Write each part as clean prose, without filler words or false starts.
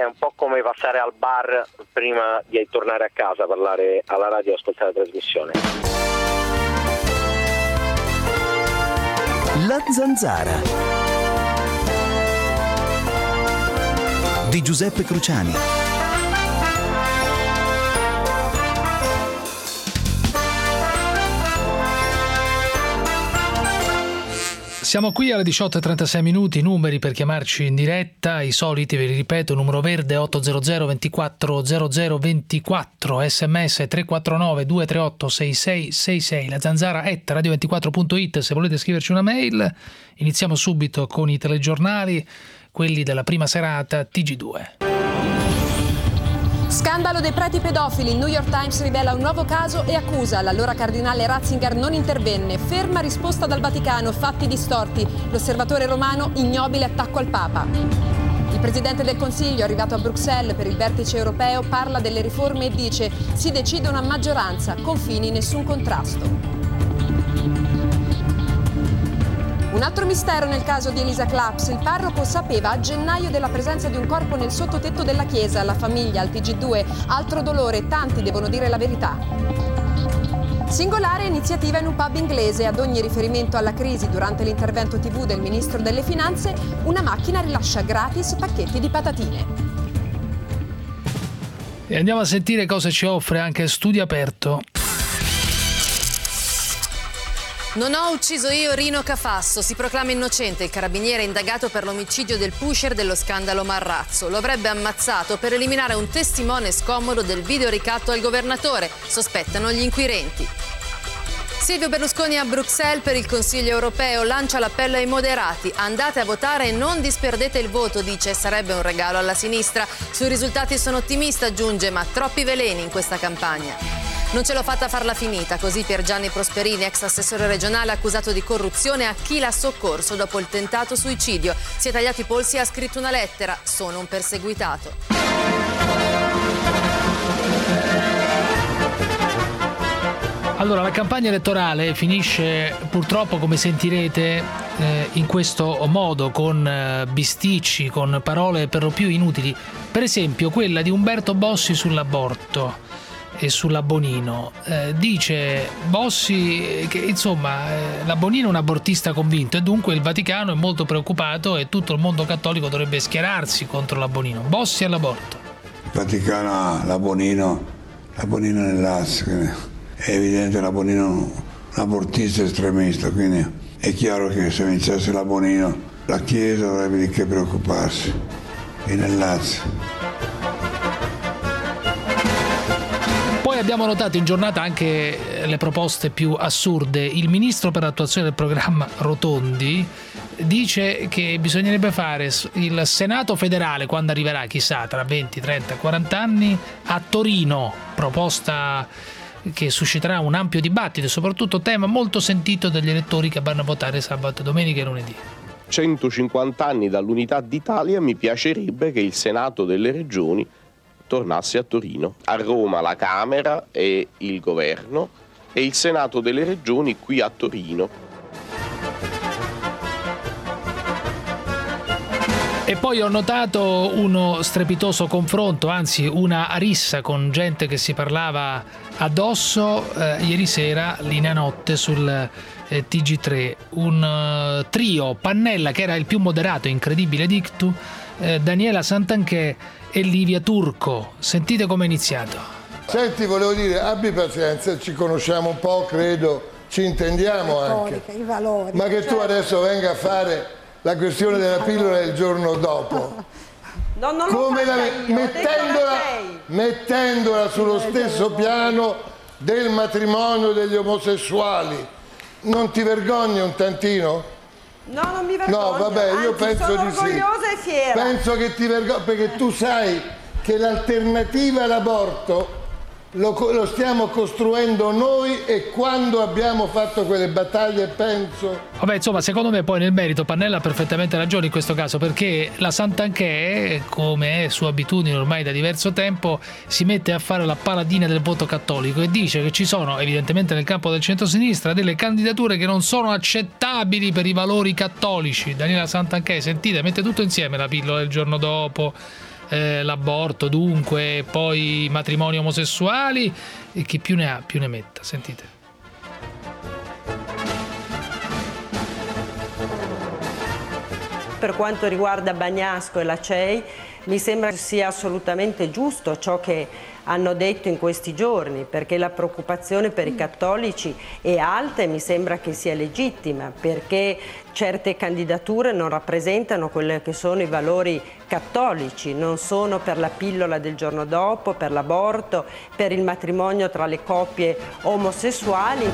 un po' come passare al bar prima di tornare a casa, parlare alla radio e ascoltare la trasmissione. La Zanzara di Giuseppe Cruciani. Siamo qui alle 18:36, numeri per chiamarci in diretta, i soliti, ve li ripeto, numero verde 800 24 00 24, sms 349 238 6666, la zanzara @radio24.it se volete scriverci una mail. Iniziamo subito con i telegiornali, quelli della prima serata, TG2. Scandalo dei preti pedofili, il New York Times rivela un nuovo caso e accusa. L'allora cardinale Ratzinger non intervenne. Ferma risposta dal Vaticano, fatti distorti. L'osservatore romano, ignobile attacco al Papa. Il Presidente del Consiglio, arrivato a Bruxelles per il vertice europeo, parla delle riforme e dice: si decide una maggioranza, confini nessun contrasto. Un altro mistero nel caso di Elisa Claps. Il parroco sapeva a gennaio della presenza di un corpo nel sottotetto della chiesa. La famiglia al TG2, altro dolore, tanti devono dire la verità. Singolare iniziativa in un pub inglese. Ad ogni riferimento alla crisi durante l'intervento TV del ministro delle finanze, una macchina rilascia gratis pacchetti di patatine. E andiamo a sentire cosa ci offre anche Studio Aperto. Non ho ucciso io Rino Cafasso, si proclama innocente il carabiniere indagato per l'omicidio del pusher dello scandalo Marrazzo. Lo avrebbe ammazzato per eliminare un testimone scomodo del video ricatto al governatore, sospettano gli inquirenti. Silvio Berlusconi a Bruxelles per il Consiglio europeo, lancia l'appello ai moderati. Andate a votare e non disperdete il voto, dice, sarebbe un regalo alla sinistra. Sui risultati sono ottimista, aggiunge, ma troppi veleni in questa campagna. Non ce l'ho fatta farla finita, così Piergianni Prosperini, ex assessore regionale accusato di corruzione a chi l'ha soccorso dopo il tentato suicidio. Si è tagliato i polsi e ha scritto una lettera, sono un perseguitato. Allora, la campagna elettorale finisce purtroppo, come sentirete, in questo modo, con bisticci, con parole per lo più inutili. Per esempio quella di Umberto Bossi sull'aborto e sulla Bonino. Dice Bossi che insomma la Bonino è un abortista convinto e dunque il Vaticano è molto preoccupato e tutto il mondo cattolico dovrebbe schierarsi contro la Bonino. Bossi all'aborto. Il Vaticano ha la Bonino nel Lazio, è evidente la Bonino un abortista estremista, quindi è chiaro che se vincesse la Bonino la Chiesa avrebbe di che preoccuparsi, e nel Lazio. Poi abbiamo notato in giornata anche le proposte più assurde. Il ministro per l'attuazione del programma Rotondi dice che bisognerebbe fare il Senato federale, quando arriverà, chissà, tra 20, 30, 40 anni, a Torino, proposta che susciterà un ampio dibattito e soprattutto tema molto sentito dagli elettori che vanno a votare sabato, domenica e lunedì. 150 anni dall'unità d'Italia, mi piacerebbe che il Senato delle Regioni tornasse a Torino. A Roma la Camera e il Governo e il Senato delle Regioni qui a Torino. E poi ho notato uno strepitoso confronto, anzi una rissa con gente che si parlava addosso ieri sera, linea notte sul TG3. Un trio, Pannella che era il più moderato, incredibile dictu, Daniela Santanchè e Livia Turco. Sentite come è iniziato. Senti, volevo dire, abbi pazienza, ci conosciamo un po', credo, ci intendiamo anche. I valori, ma che tu adesso venga a fare la questione della pillola il giorno dopo. No, non come mettendola sullo stesso piano del matrimonio degli omosessuali. Non ti vergogni un tantino? No, non mi vergogno. No, vabbè, io anzi, penso sono di sì. orgogliosa e fiera. Penso che ti vergogni, perché tu sai che l'alternativa all'aborto lo stiamo costruendo noi, e quando abbiamo fatto quelle battaglie, penso... Vabbè, insomma, secondo me poi nel merito Pannella ha perfettamente ragione in questo caso, perché la Santanchè, come è sua abitudine ormai da diverso tempo, si mette a fare la paladina del voto cattolico e dice che ci sono, evidentemente nel campo del centro-sinistra, delle candidature che non sono accettabili per i valori cattolici. Daniela Santanchè, sentite, mette tutto insieme, la pillola del giorno dopo, l'aborto, dunque, poi i matrimoni omosessuali, e chi più ne ha più ne metta. Sentite. Per quanto riguarda Bagnasco e la CEI, mi sembra sia assolutamente giusto ciò che hanno detto in questi giorni, perché la preoccupazione per i cattolici è alta e mi sembra che sia legittima, perché certe candidature non rappresentano quelli che sono i valori cattolici, non sono per la pillola del giorno dopo, per l'aborto, per il matrimonio tra le coppie omosessuali.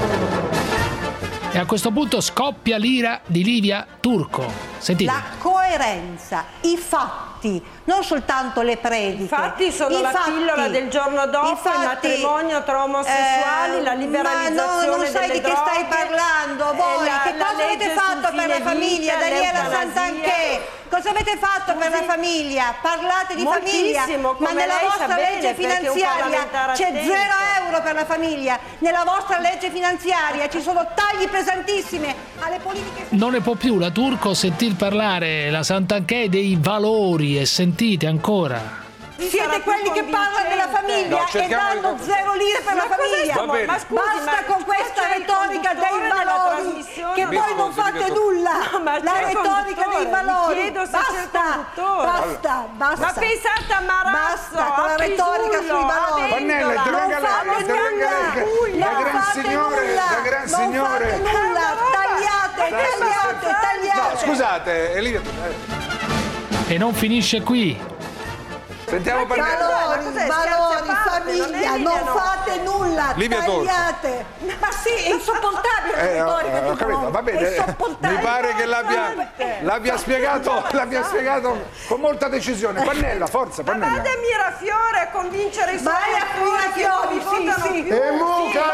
E a questo punto scoppia l'ira di Livia Turco. Sentite. La coerenza, i fatti, non soltanto le prediche. I fatti sono la pillola del giorno dopo, il matrimonio tra omosessuali, la liberalizzazione ma non sai delle di che stai parlando voi? Che cosa avete fatto per la famiglia, Daniela Santanchè? Cosa avete fatto per la famiglia? Parlate di famiglia, ma nella vostra legge finanziaria c'è 0 euro per la famiglia. Nella vostra legge finanziaria ci sono tagli pesantissimi alle politiche. Non ne può più la Turco sentir parlare la Santanchè dei valori, e sentite ancora. Siete quelli che parlano della famiglia e danno 0 lire per la famiglia. Basta con questa retorica dei valori, che voi non fate nulla. La retorica dei valori. Basta. Ma pensate a Marrazzo, basta con la retorica sui valori. Pannella, intervenga lei. La gran signore. Tagliate. No, scusate, Livia. E non finisce qui. Sentiamo Valori, famiglia, non fate nulla, tagliate. Ma sì, è insopportabile la retorica. Ho capito, va bene. Mi pare che l'abbia spiegato con molta decisione. Pannella, forza, Pannella. Ma vada a Mirafiore a convincere i suoi sì. E Mucala!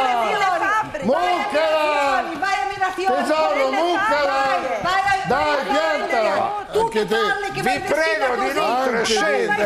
Vai a Mirafiore. Tesoro, Mucala! Dai, piantala! Anche te. Vi prego di non trascendere.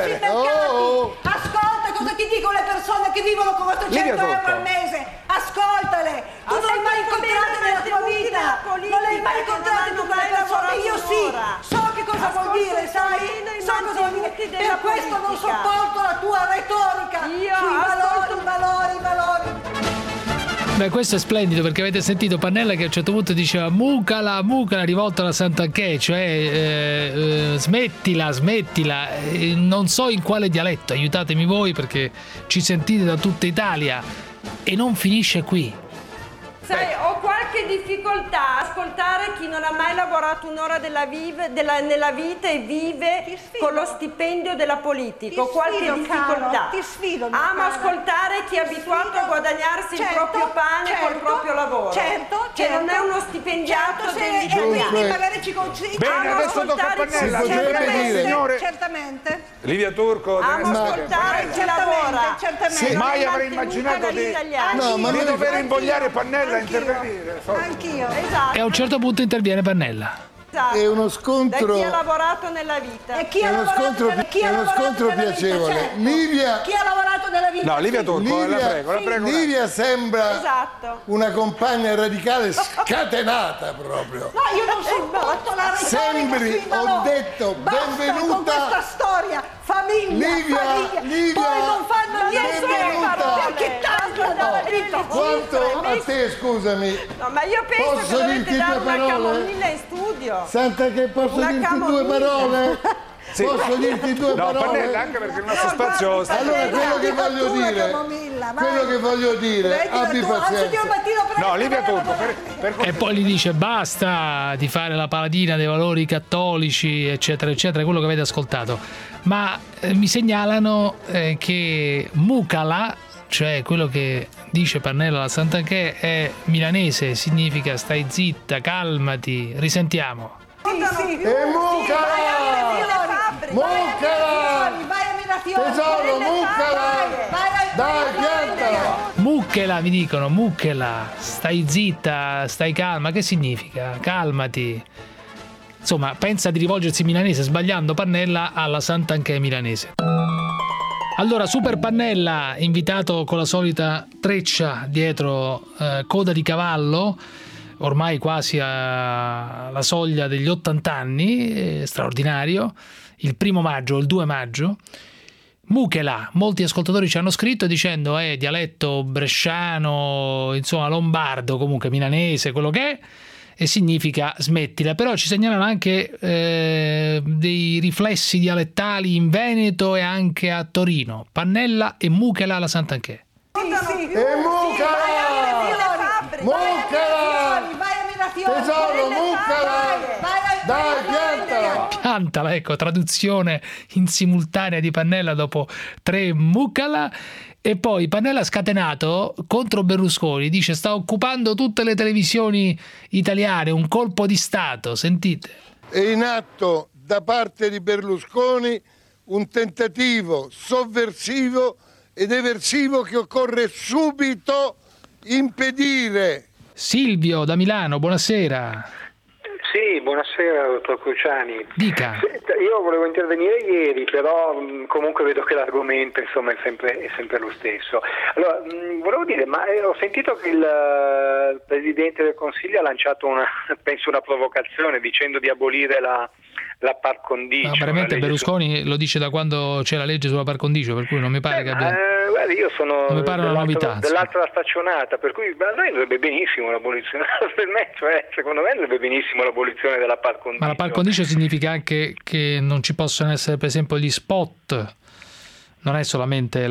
Ascolta cosa ti dicono le persone che vivono con 800 euro al mese. Ascoltale. Tu non l'hai mai incontrato nella tua vita. Non l'hai mai incontrato tu quelle persone. Io sì. So che cosa vuol dire, sai? So cosa vuol dire. Per questo non sopporto la tua retorica. Sui valori. Beh, questo è splendido, perché avete sentito Pannella che a un certo punto diceva Mucala rivolta alla Santanchè, cioè smettila, non so in quale dialetto, aiutatemi voi perché ci sentite da tutta Italia, e non finisce qui. Sai, ho qualche difficoltà a ascoltare chi non ha mai lavorato un'ora nella vita e vive con lo stipendio della politica. Ho qualche difficoltà. Ti sfido. Amo ascoltare chi è abituato a guadagnarsi il proprio pane col proprio lavoro. Che non è uno stipendiato degli italiani. Magari ci consigli. Bene, adesso tocca a Pannella. Signore. Certamente. Livia Turco. Amo ascoltare chi lavora. Certamente. Mai avrei immaginato di dover invogliare Pannella a intervenire. Anch'io. Esatto. E a un certo punto interviene Pannella. È uno scontro. Da chi ha lavorato nella vita. È uno scontro piacevole. Livia. Chi ha lavorato nella vita? No, Livia Turco, la prego. Livia sembra una compagna radicale scatenata proprio. No, io non sopporto la retorica. Sembri, ho detto, benvenuta. Con questa storia, famiglia. Poi non fanno niente. Perché tagliano. Quanto a te, scusami. No, ma io penso posso che dovete dirti dare due una parole? camomilla in studio. Santa, che posso dirti due parole? Sì. Posso dirti due parole? No, Pannella, anche perché il nostro spazio sta... Allora, quello che voglio dire, abbi pazienza. No, Livia Turco, E poi gli dice basta di fare la paladina dei valori cattolici, eccetera, eccetera, quello che avete ascoltato. Ma mi segnalano che Mucala, cioè quello che dice Pannella alla Santanchè, è milanese, significa stai zitta, calmati. Risentiamo. E Mucala! Tesoro, Mucala! Dai, piantala! Mucchela, mi dicono, mucchela, stai zitta, stai calma. Che significa? Calmati. Insomma, pensa di rivolgersi in milanese, sbagliando Pannella alla Santanchè milanese. Allora, Super Pannella, invitato con la solita treccia dietro coda di cavallo, ormai quasi alla soglia degli 80 anni, straordinario, il 1 maggio, il 2 maggio. Muchelà, molti ascoltatori ci hanno scritto dicendo dialetto bresciano, insomma lombardo, comunque milanese, quello che è, e significa smettila. Però ci segnalano anche dei riflessi dialettali in Veneto e anche a Torino. Pannella e Muchelà alla Sant'Anché. E Muchelà! Tesoro, Muchelà! Dai, piantala! Piantala, ecco, traduzione in simultanea di Pannella dopo 3 Muchelà. E poi Pannella scatenato contro Berlusconi, dice sta occupando tutte le televisioni italiane, un colpo di Stato, sentite. È in atto da parte di Berlusconi un tentativo sovversivo ed eversivo che occorre subito impedire. Silvio da Milano, buonasera. Sì, buonasera dottor Cruciani. Dica. Io volevo intervenire ieri, però comunque vedo che l'argomento insomma è sempre lo stesso. Allora, volevo dire, ma ho sentito che il Presidente del Consiglio ha lanciato una provocazione dicendo di abolire la par condicio. No, veramente Berlusconi lo dice da quando c'è la legge sulla par condicio, per cui non mi pare che abbia... Guarda, io sono non mi pare una novità, dell'altra staccionata, per cui a noi andrebbe benissimo l'abolizione, per me, cioè, secondo me andrebbe benissimo l'abolizione della par condicio. Ma la par condicio significa anche che non ci possono essere per esempio gli spot, non è solamente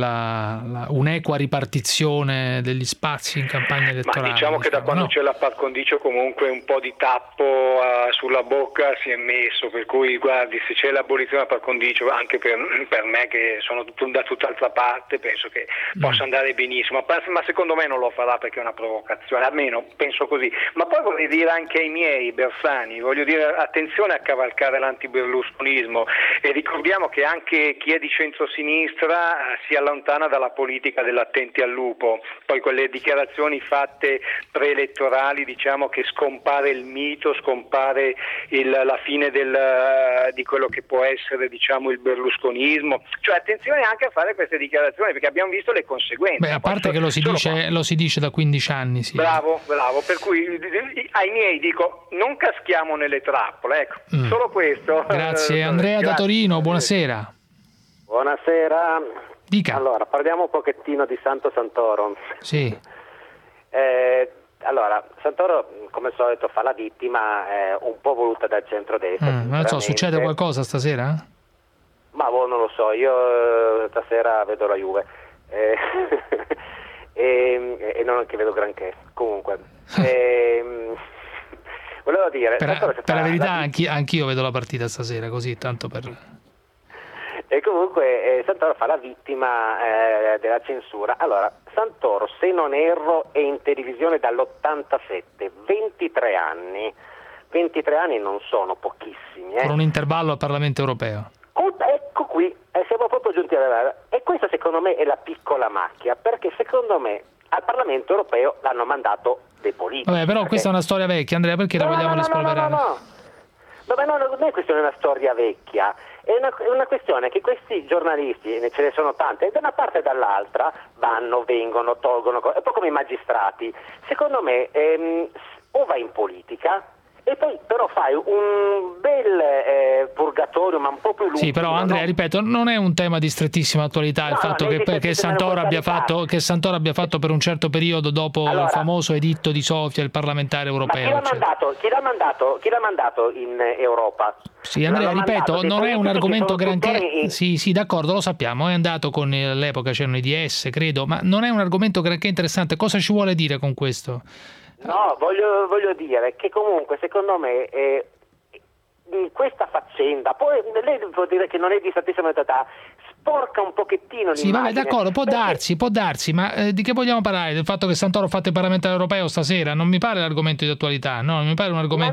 un'equa ripartizione degli spazi in campagna elettorale. Ma diciamo che da quando c'è la par condicio comunque un po' di tappo sulla bocca si è messo, per cui guardi, se c'è l'abolizione della par condicio, anche per me che sono da tutt'altra parte, penso che possa andare benissimo, ma secondo me non lo farà perché è una provocazione, almeno penso così. Ma poi vorrei dire anche ai miei Bersani, voglio dire attenzione a cavalcare l'antiberlusconismo, e ricordiamo che anche chi è di centrosinistra si allontana dalla politica dell'attenti al lupo. Poi quelle dichiarazioni fatte preelettorali, diciamo che scompare il mito, scompare la fine di quello che può essere, diciamo, il berlusconismo. Cioè attenzione anche a fare queste dichiarazioni, perché abbiamo visto le conseguenze. Beh, a parte che lo si dice da 15 anni, sì. Bravo, per cui ai miei dico non caschiamo nelle trappole, ecco, solo questo. Grazie. Andrea da Torino, buonasera. Buonasera. Dica. Allora, parliamo un pochettino di Santo Santoro. Sì. Allora, Santoro, come al solito, fa la vittima, un po' voluta dal centrodestra. Non so, succede qualcosa stasera? Ma non lo so, io stasera vedo la Juve e non che vedo granché. Comunque, volevo dire... Per la verità, anch'io vedo la partita stasera, così, tanto per... E comunque Santoro fa la vittima della censura. Allora, Santoro, se non erro, è in televisione dall'87, 23 anni. 23 anni non sono pochissimi. Con un intervallo al Parlamento europeo. Ecco qui, siamo proprio giunti alla... E questa secondo me è la piccola macchia, perché secondo me al Parlamento europeo l'hanno mandato dei politici. Vabbè, però questa è una storia vecchia, Andrea, perché la vogliamo rispolverare? Vabbè, non è questione di una storia vecchia, è una questione che questi giornalisti, ce ne sono tante, da una parte e dall'altra vengono, tolgono, è un po' come i magistrati. Secondo me o vai in politica e poi però fai un bel purgatorio, ma un po' più lungo. Sì, però Andrea, ripeto, non è un tema di strettissima attualità il fatto che Santoro abbia fatto per un certo periodo dopo il famoso editto di Sofia, il parlamentare europeo. Ma chi l'ha mandato in Europa? Sì, Andrea, ripeto, non è un argomento granché. Sì, d'accordo, lo sappiamo, è andato con all'epoca c'erano i DS, credo, ma non è un argomento granché interessante. Cosa ci vuole dire con questo? No, voglio dire che comunque secondo me in questa faccenda, poi lei può dire che non è di statissima età, sporca un pochettino l'immagine. Sì, vabbè, d'accordo, può darsi, ma di che vogliamo parlare? Del fatto che Santoro ha fatto il parlamentare europeo stasera? Non mi pare l'argomento di attualità, no? Non mi pare un argomento... Ma no,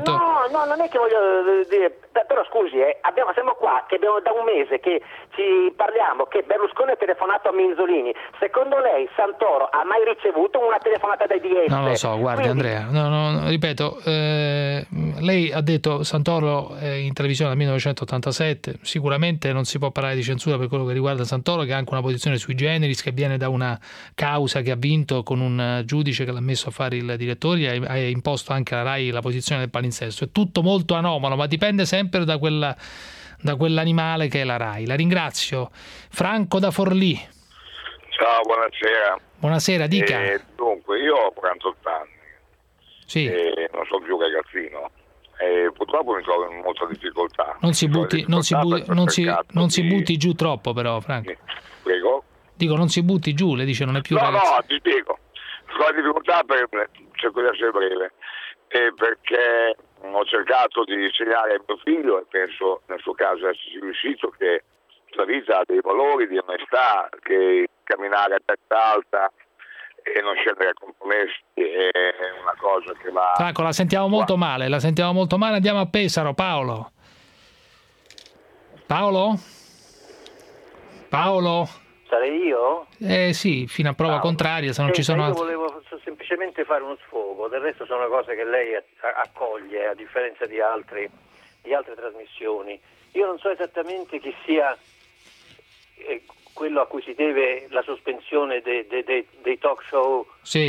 No, non è che voglio dire, però scusi, siamo qua, che abbiamo da un mese che ci parliamo che Berlusconi ha telefonato a Minzolini. Secondo lei Santoro ha mai ricevuto una telefonata dai DS? Non lo so, guardi Andrea, ripeto, lei ha detto Santoro in televisione dal 1987, sicuramente non si può parlare di censura per quello che riguarda Santoro, che ha anche una posizione sui generis, che viene da una causa che ha vinto con un giudice che l'ha messo a fare il direttore e ha imposto anche alla RAI la posizione del palinsesto. È tutto molto anomalo, ma dipende sempre da quell'animale che è la RAI. La ringrazio. Franco da Forlì. Ciao, buonasera. Buonasera, dica. Dunque, io ho 48 anni. Sì. E non sono più ragazzino. E purtroppo mi trovo in molta difficoltà. Non si butti giù troppo, però, Franco. Prego? Dico, non si butti giù, le dice, non è più ragazzino. No, ti spiego. Ho difficoltà cerco di essere breve. Perché ho cercato di insegnare a mio figlio, e penso nel suo caso esserci riuscito, che la vita ha dei valori di onestà, che camminare a testa alta e non scendere a compromessi è una cosa che va... Franco, la sentiamo molto male, andiamo a Pesaro. Paolo? Sarei io? Sì, fino a prova contraria, se non ci sono altri. Io volevo semplicemente fare uno sfogo, del resto sono cose che lei accoglie, a differenza di altre trasmissioni. Io non so esattamente chi sia quello a cui si deve la sospensione dei talk show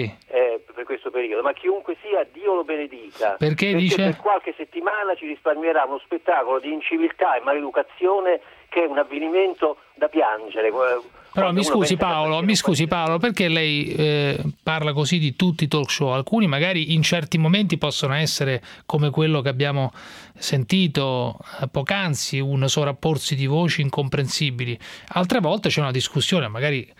per questo periodo, ma chiunque sia, Dio lo benedica. Perché dice? Per qualche settimana ci risparmierà uno spettacolo di inciviltà e maleducazione che è un avvenimento da piangere. Però mi scusi Paolo, perché lei parla così di tutti i talk show? Alcuni magari in certi momenti possono essere come quello che abbiamo sentito poc'anzi, un sovrapporsi di voci incomprensibili. Altre volte c'è una discussione magari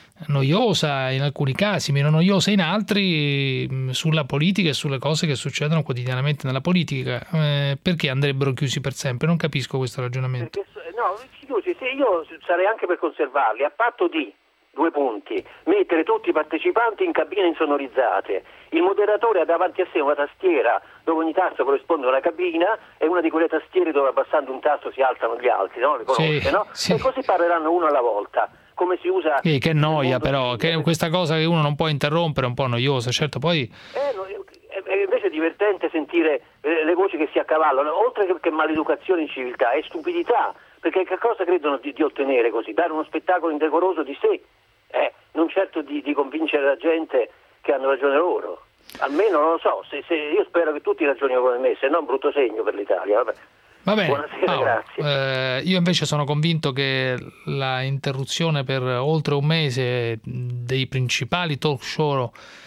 noiosa in alcuni casi, meno noiosa in altri, sulla politica e sulle cose che succedono quotidianamente nella politica. Perché andrebbero chiusi per sempre? Non capisco questo ragionamento. No, scusi, se io sarei anche per conservarli, a patto di 2 punti: mettere tutti i partecipanti in cabine insonorizzate, il moderatore ha davanti a sé una tastiera dove ogni tasto corrisponde a una cabina, e una di quelle tastiere dove abbassando un tasto si alzano gli altri, no? Le conosce, no? Sì. E così parleranno uno alla volta, come si usa... Che noia però, che questa cosa che uno non può interrompere è un po' noiosa, certo, poi... Invece è divertente sentire le voci che si accavallano, oltre che maleducazione e inciviltà, è stupidità, perché che cosa credono di ottenere così? Dare uno spettacolo indecoroso di sé, non certo di convincere la gente che hanno ragione loro. Almeno non lo so, se io spero che tutti ragionino come me, se no è un brutto segno per l'Italia. Va bene, buonasera, Paolo, grazie. Io invece sono convinto che la interruzione per oltre un mese dei principali talk show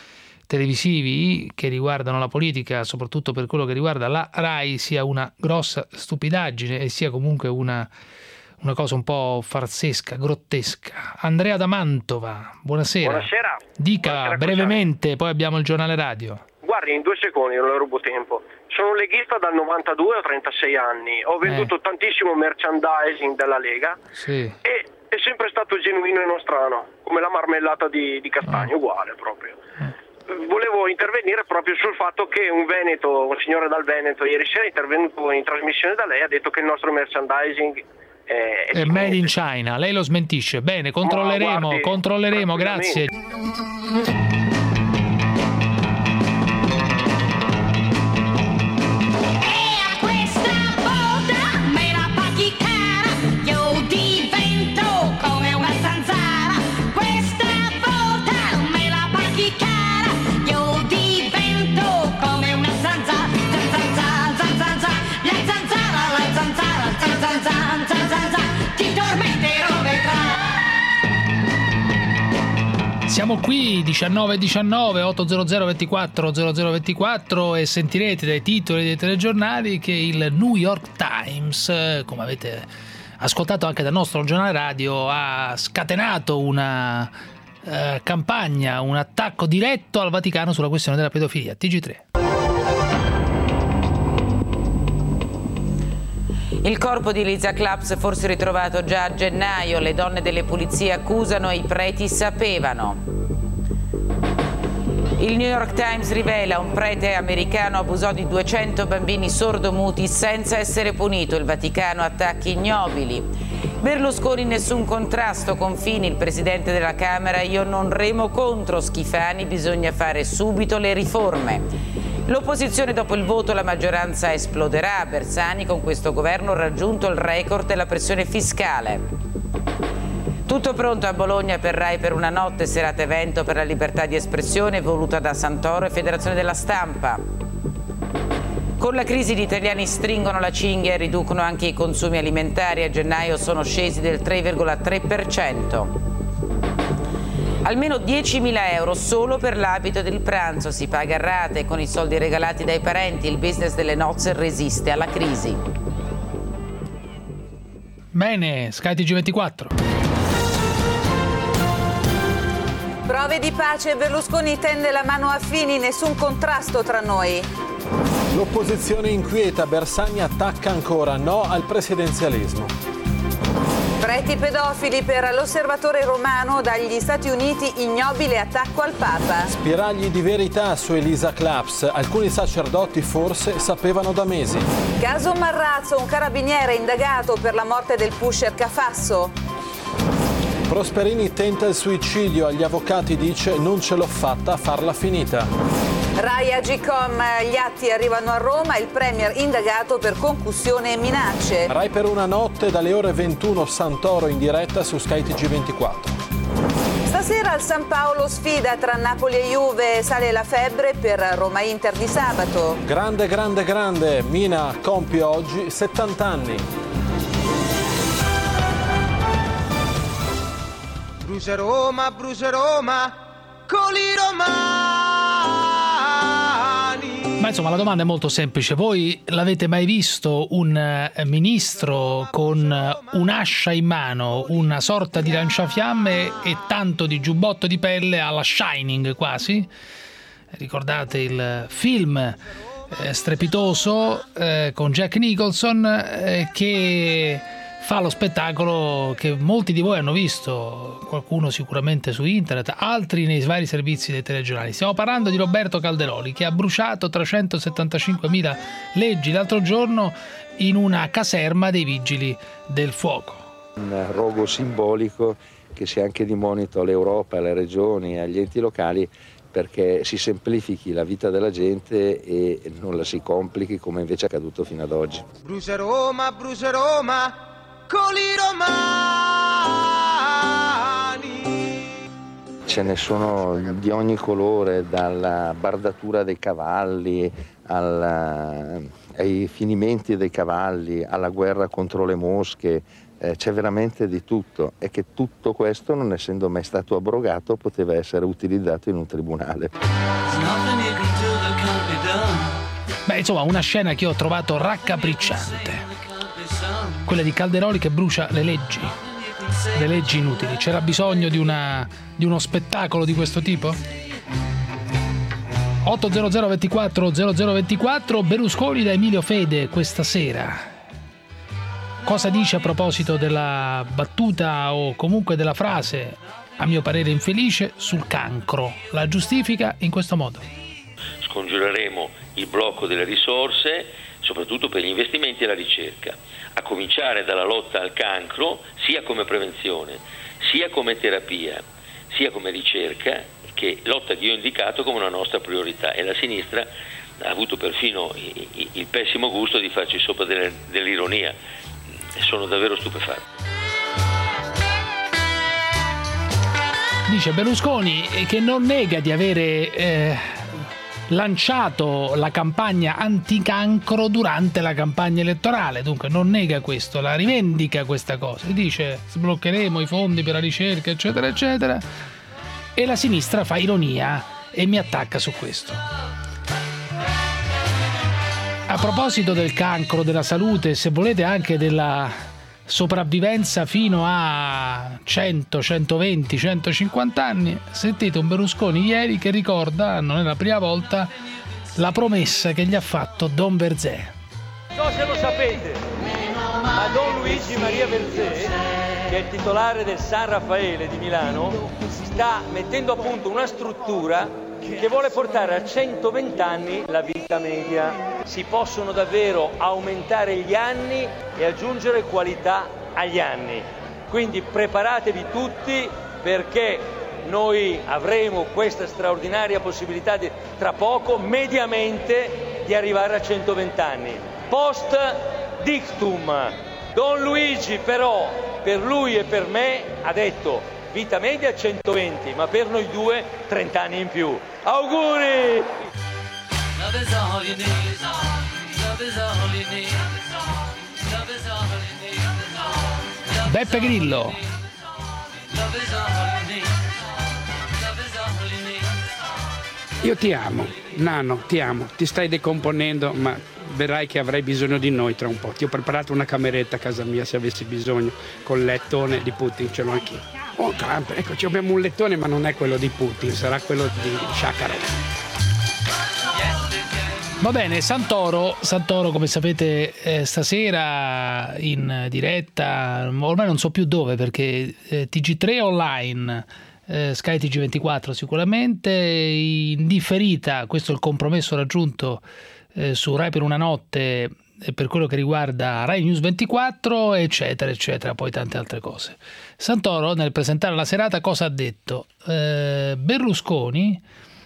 televisivi che riguardano la politica, soprattutto per quello che riguarda la RAI, sia una grossa stupidaggine e sia comunque una cosa un po' farsesca, grottesca. Andrea da Mantova, buonasera. Buonasera. Dica Buonasera, brevemente, poi abbiamo il giornale radio. Guardi, in 2 secondi, non le rubo tempo. Sono leghista dal 92, ho 36 anni, ho venduto tantissimo merchandising della Lega e è sempre stato genuino e nostrano, come la marmellata di castagno, uguale proprio. Volevo intervenire proprio sul fatto che un signore dal Veneto, ieri sera è intervenuto in trasmissione da lei, ha detto che il nostro merchandising è made in China. Lei lo smentisce. Bene, controlleremo, grazie. Siamo qui 19:19 800 24 0024 e sentirete dai titoli dei telegiornali che il New York Times, come avete ascoltato anche dal nostro giornale radio, ha scatenato una campagna, un attacco diretto al Vaticano sulla questione della pedofilia. TG3. Il corpo di Elisa Claps forse ritrovato già a gennaio, le donne delle pulizie accusano e i preti sapevano. Il New York Times rivela: un prete americano abusò di 200 bambini sordomuti senza essere punito. Il Vaticano attacchi ignobili. Berlusconi: nessun contrasto con Fini. Il presidente della Camera: io non remo contro Schifani, bisogna fare subito le riforme. L'opposizione: dopo il voto la maggioranza esploderà. Bersani: con questo governo ha raggiunto il record della pressione fiscale. Tutto pronto a Bologna per Rai per una notte, serata evento per la libertà di espressione voluta da Santoro e Federazione della Stampa. Con la crisi gli italiani stringono la cinghia e riducono anche i consumi alimentari. A gennaio sono scesi del 3,3%. Almeno 10.000 euro solo per l'abito del pranzo, si paga a rate con i soldi regalati dai parenti. Il business delle nozze resiste alla crisi. Bene, Sky TG24. Prove di pace, Berlusconi tende la mano a Fini, nessun contrasto tra noi. L'opposizione inquieta, Bersani attacca ancora, no al presidenzialismo. Preti pedofili per l'Osservatore Romano, dagli Stati Uniti ignobile attacco al Papa. Spiragli di verità su Elisa Claps, alcuni sacerdoti forse sapevano da mesi. Caso Marrazzo, un carabiniere indagato per la morte del pusher Cafasso. Prosperini tenta il suicidio, agli avvocati dice non ce l'ho fatta a farla finita. Rai Agcom, gli atti arrivano a Roma, il premier indagato per concussione e minacce. Rai per una notte dalle ore 21, Santoro in diretta su Sky TG24. Stasera al San Paolo sfida tra Napoli e Juve, sale la febbre per Roma Inter di sabato. Grande, grande, grande, Mina compie oggi 70 anni. Brucia Roma, coli romani. Ma insomma la domanda è molto semplice. Voi l'avete mai visto un ministro con un'ascia in mano, una sorta di lanciafiamme e tanto di giubbotto di pelle alla Shining quasi? Ricordate il film strepitoso con Jack Nicholson che fa lo spettacolo che molti di voi hanno visto, qualcuno sicuramente su internet, altri nei vari servizi dei telegiornali. Stiamo parlando di Roberto Calderoli, che ha bruciato 375.000 leggi l'altro giorno in una caserma dei vigili del fuoco. Un rogo simbolico che sia anche di monito all'Europa, alle regioni, agli enti locali, perché si semplifichi la vita della gente e non la si complichi come invece è accaduto fino ad oggi. Brucia Roma, coli romani. Ce ne sono di ogni colore, dalla bardatura dei cavalli ai finimenti dei cavalli, alla guerra contro le mosche, c'è veramente di tutto, e che tutto questo, non essendo mai stato abrogato, poteva essere utilizzato in un tribunale. Beh, insomma, una scena che ho trovato raccapricciante. Quella di Calderoli che brucia le leggi inutili. C'era bisogno di uno spettacolo di questo tipo? 800 24 0024. Berlusconi da Emilio Fede questa sera. Cosa dice a proposito della battuta o comunque della frase, a mio parere infelice, sul cancro? La giustifica in questo modo. Scongiureremo il blocco delle risorse, soprattutto per gli investimenti e la ricerca, a cominciare dalla lotta al cancro, sia come prevenzione, sia come terapia, sia come ricerca, che lotta che io ho indicato come una nostra priorità, e la sinistra ha avuto perfino il pessimo gusto di farci sopra dell'ironia. Sono davvero stupefatto. Dice Berlusconi che non nega di avere lanciato la campagna anticancro durante la campagna elettorale, dunque non nega questo, la rivendica questa cosa, dice sbloccheremo i fondi per la ricerca eccetera eccetera, e la sinistra fa ironia e mi attacca su questo. A proposito del cancro, della salute, se volete anche della sopravvivenza fino a 100, 120, 150 anni, sentite un Berlusconi ieri che ricorda, non è la prima volta, la promessa che gli ha fatto Don Verzé. Non so se lo sapete, ma Don Luigi Maria Verzé, che è il titolare del San Raffaele di Milano, sta mettendo a punto una struttura che vuole portare a 120 anni la vita media. Si possono davvero aumentare gli anni e aggiungere qualità agli anni. Quindi preparatevi tutti, perché noi avremo questa straordinaria possibilità tra poco, mediamente, di arrivare a 120 anni. Post dictum, Don Luigi però, per lui e per me, ha detto vita media 120, ma per noi due 30 anni in più. Auguri! Beppe Grillo. Io ti amo, Nano, ti amo, ti stai decomponendo, ma vedrai che avrai bisogno di noi tra un po'. Ti ho preparato una cameretta a casa mia se avessi bisogno, col lettone di Putin, ce l'ho anch'io. Oh, ecco, abbiamo un lettone, ma non è quello di Putin, sarà quello di Shakarov. Va bene, Santoro, come sapete, stasera in diretta, ormai non so più dove, perché TG3 online, Sky TG24 sicuramente, in differita, questo è il compromesso raggiunto su Rai per una notte per quello che riguarda Rai News 24, eccetera, eccetera, poi tante altre cose. Santoro, nel presentare la serata, cosa ha detto? Berlusconi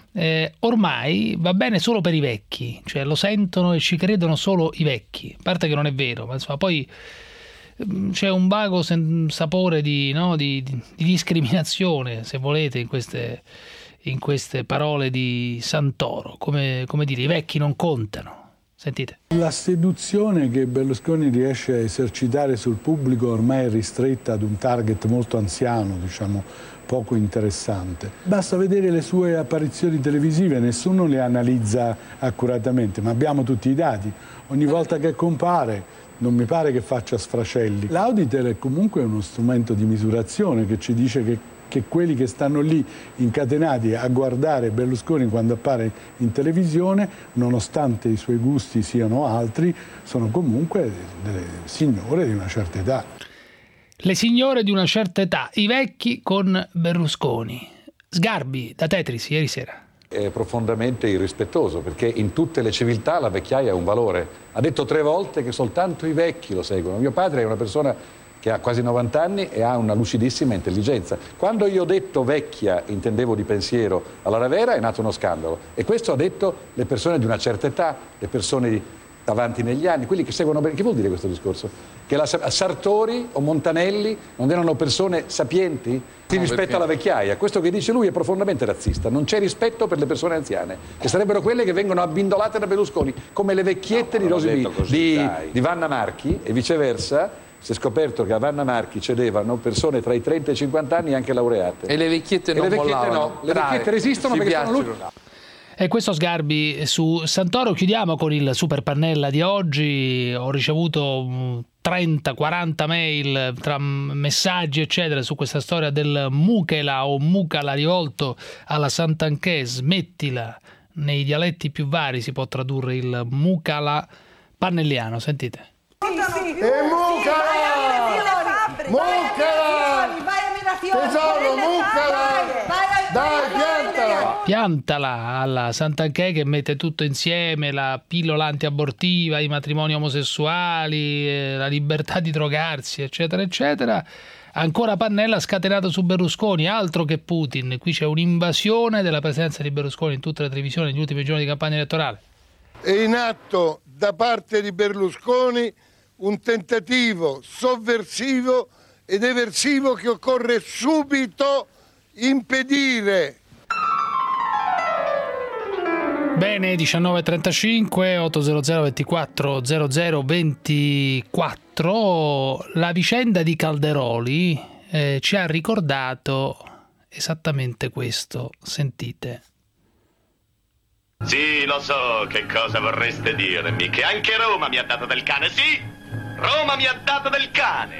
ormai va bene solo per i vecchi, cioè lo sentono e ci credono solo i vecchi, a parte che non è vero, ma insomma poi c'è un vago sapore di discriminazione, se volete, in queste parole di Santoro, come dire, i vecchi non contano. Sentite. La seduzione che Berlusconi riesce a esercitare sul pubblico ormai è ristretta ad un target molto anziano, diciamo poco interessante. Basta vedere le sue apparizioni televisive, nessuno le analizza accuratamente, ma abbiamo tutti i dati. Ogni volta che compare non mi pare che faccia sfracelli. L'Auditel è comunque uno strumento di misurazione che ci dice che quelli che stanno lì incatenati a guardare Berlusconi quando appare in televisione, nonostante i suoi gusti siano altri, sono comunque delle signore di una certa età. Le signore di una certa età, i vecchi con Berlusconi. Sgarbi da Tetris ieri sera. È profondamente irrispettoso, perché in tutte le civiltà la vecchiaia è un valore. Ha detto 3 volte che soltanto i vecchi lo seguono. Mio padre è una persona che ha quasi 90 anni e ha una lucidissima intelligenza. Quando io ho detto vecchia, intendevo di pensiero alla Ravera, è nato uno scandalo. E questo ha detto le persone di una certa età, le persone avanti negli anni, quelli che seguono bene. Che vuol dire questo discorso? Che Sartori o Montanelli non erano persone sapienti? Si rispetta la vecchiaia. Questo che dice lui è profondamente razzista. Non c'è rispetto per le persone anziane, che sarebbero quelle che vengono abbindolate da Berlusconi, come le vecchiette di Vanna Marchi, e viceversa. Si è scoperto che a Vanna Marchi cedevano persone tra i 30 e i 50 anni, anche laureate. E le vecchiette non mollavano. Le vecchiette resistono perché sono lui. E questo Sgarbi su Santoro. Chiudiamo con il super pannella di oggi. Ho ricevuto 30-40 mail tra messaggi eccetera su questa storia del Mucela o Mucala rivolto alla Santanchè. Smettila, nei dialetti più vari si può tradurre il Mucala pannelliano. Sentite. E Mucala! Mucala! Tesoro, Mucala! Dai, piantala! Piantala alla Santanchè, che mette tutto insieme: la pillola antiabortiva, i matrimoni omosessuali, la libertà di drogarsi, eccetera, eccetera. Ancora pannella scatenato su Berlusconi, altro che Putin. Qui c'è un'invasione della presenza di Berlusconi in tutte le televisioni negli ultimi giorni di campagna elettorale. È in atto da parte di Berlusconi un tentativo sovversivo ed eversivo che occorre subito impedire. Bene, 19.35, 800 24 00 24. La vicenda di Calderoli ci ha ricordato esattamente questo. Sentite. Sì, lo so che cosa vorreste dirmi, che anche Roma mi ha dato del cane, sì! Roma mi ha dato del cane!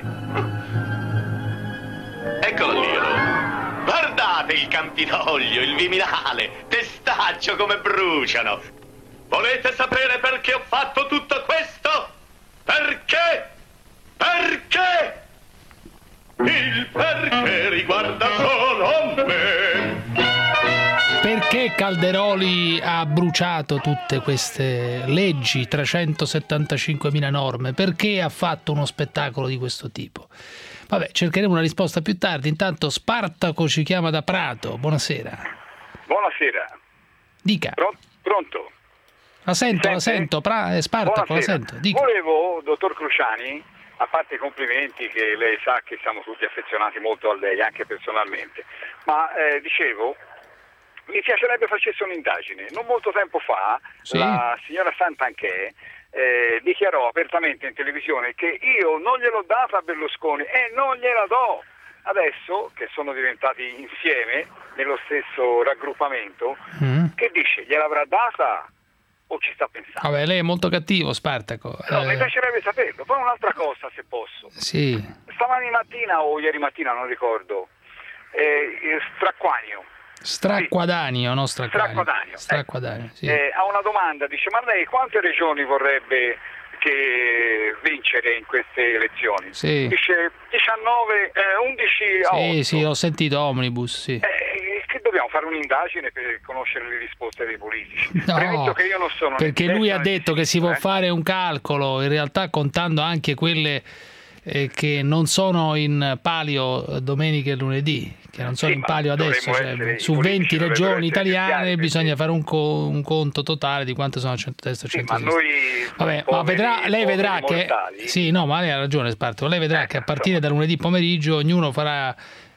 Eccolo lì, Roma. Guardate il Campidoglio, il Viminale, Testaccio come bruciano. Volete sapere perché ho fatto tutto questo? Perché? Perché? Il perché riguarda solo me. Perché Perché Calderoli ha bruciato tutte queste leggi, 375.000 norme? Perché ha fatto uno spettacolo di questo tipo? Vabbè, cercheremo una risposta più tardi. Intanto Spartaco ci chiama da Prato. Buonasera. Buonasera. Dica. Pronto? La sento. Spartaco, buonasera. la sento. Dica. Volevo, dottor Cruciani, a parte i complimenti che lei sa che siamo tutti affezionati molto a lei, anche personalmente, ma dicevo, mi piacerebbe facesse un'indagine. Non molto tempo fa la signora Santanchè dichiarò apertamente in televisione che io non gliel'ho data a Berlusconi e non gliela do. Adesso che sono diventati insieme nello stesso raggruppamento, che dice? Gliel'avrà data o ci sta pensando? Vabbè, lei è molto cattivo, Spartaco. No, mi piacerebbe saperlo. Poi un'altra cosa, se posso. Sì. Stamani mattina o ieri mattina, non ricordo, Stracquadanio, no Stracquadanio. Stracquadanio. Sì. Ha una domanda, dice: ma lei quante regioni vorrebbe che vincere in queste elezioni? Sì. Dice 19, 11 a 8. Sì, ho sentito Omnibus, sì. Che dobbiamo fare un'indagine per conoscere le risposte dei politici? No, premetto che io non sono perché lui ha detto che si può fare un calcolo, in realtà contando anche quelle che non sono in palio domenica e lunedì, che non sono in palio adesso, cioè, su 20 regioni italiane bisogna fare un conto totale di quanto sono centrodestra e centrosinistra. Vabbè, ma lei vedrà che sì, no, ma lei ha ragione, Spartaco, lei vedrà che a partire da lunedì pomeriggio ognuno farà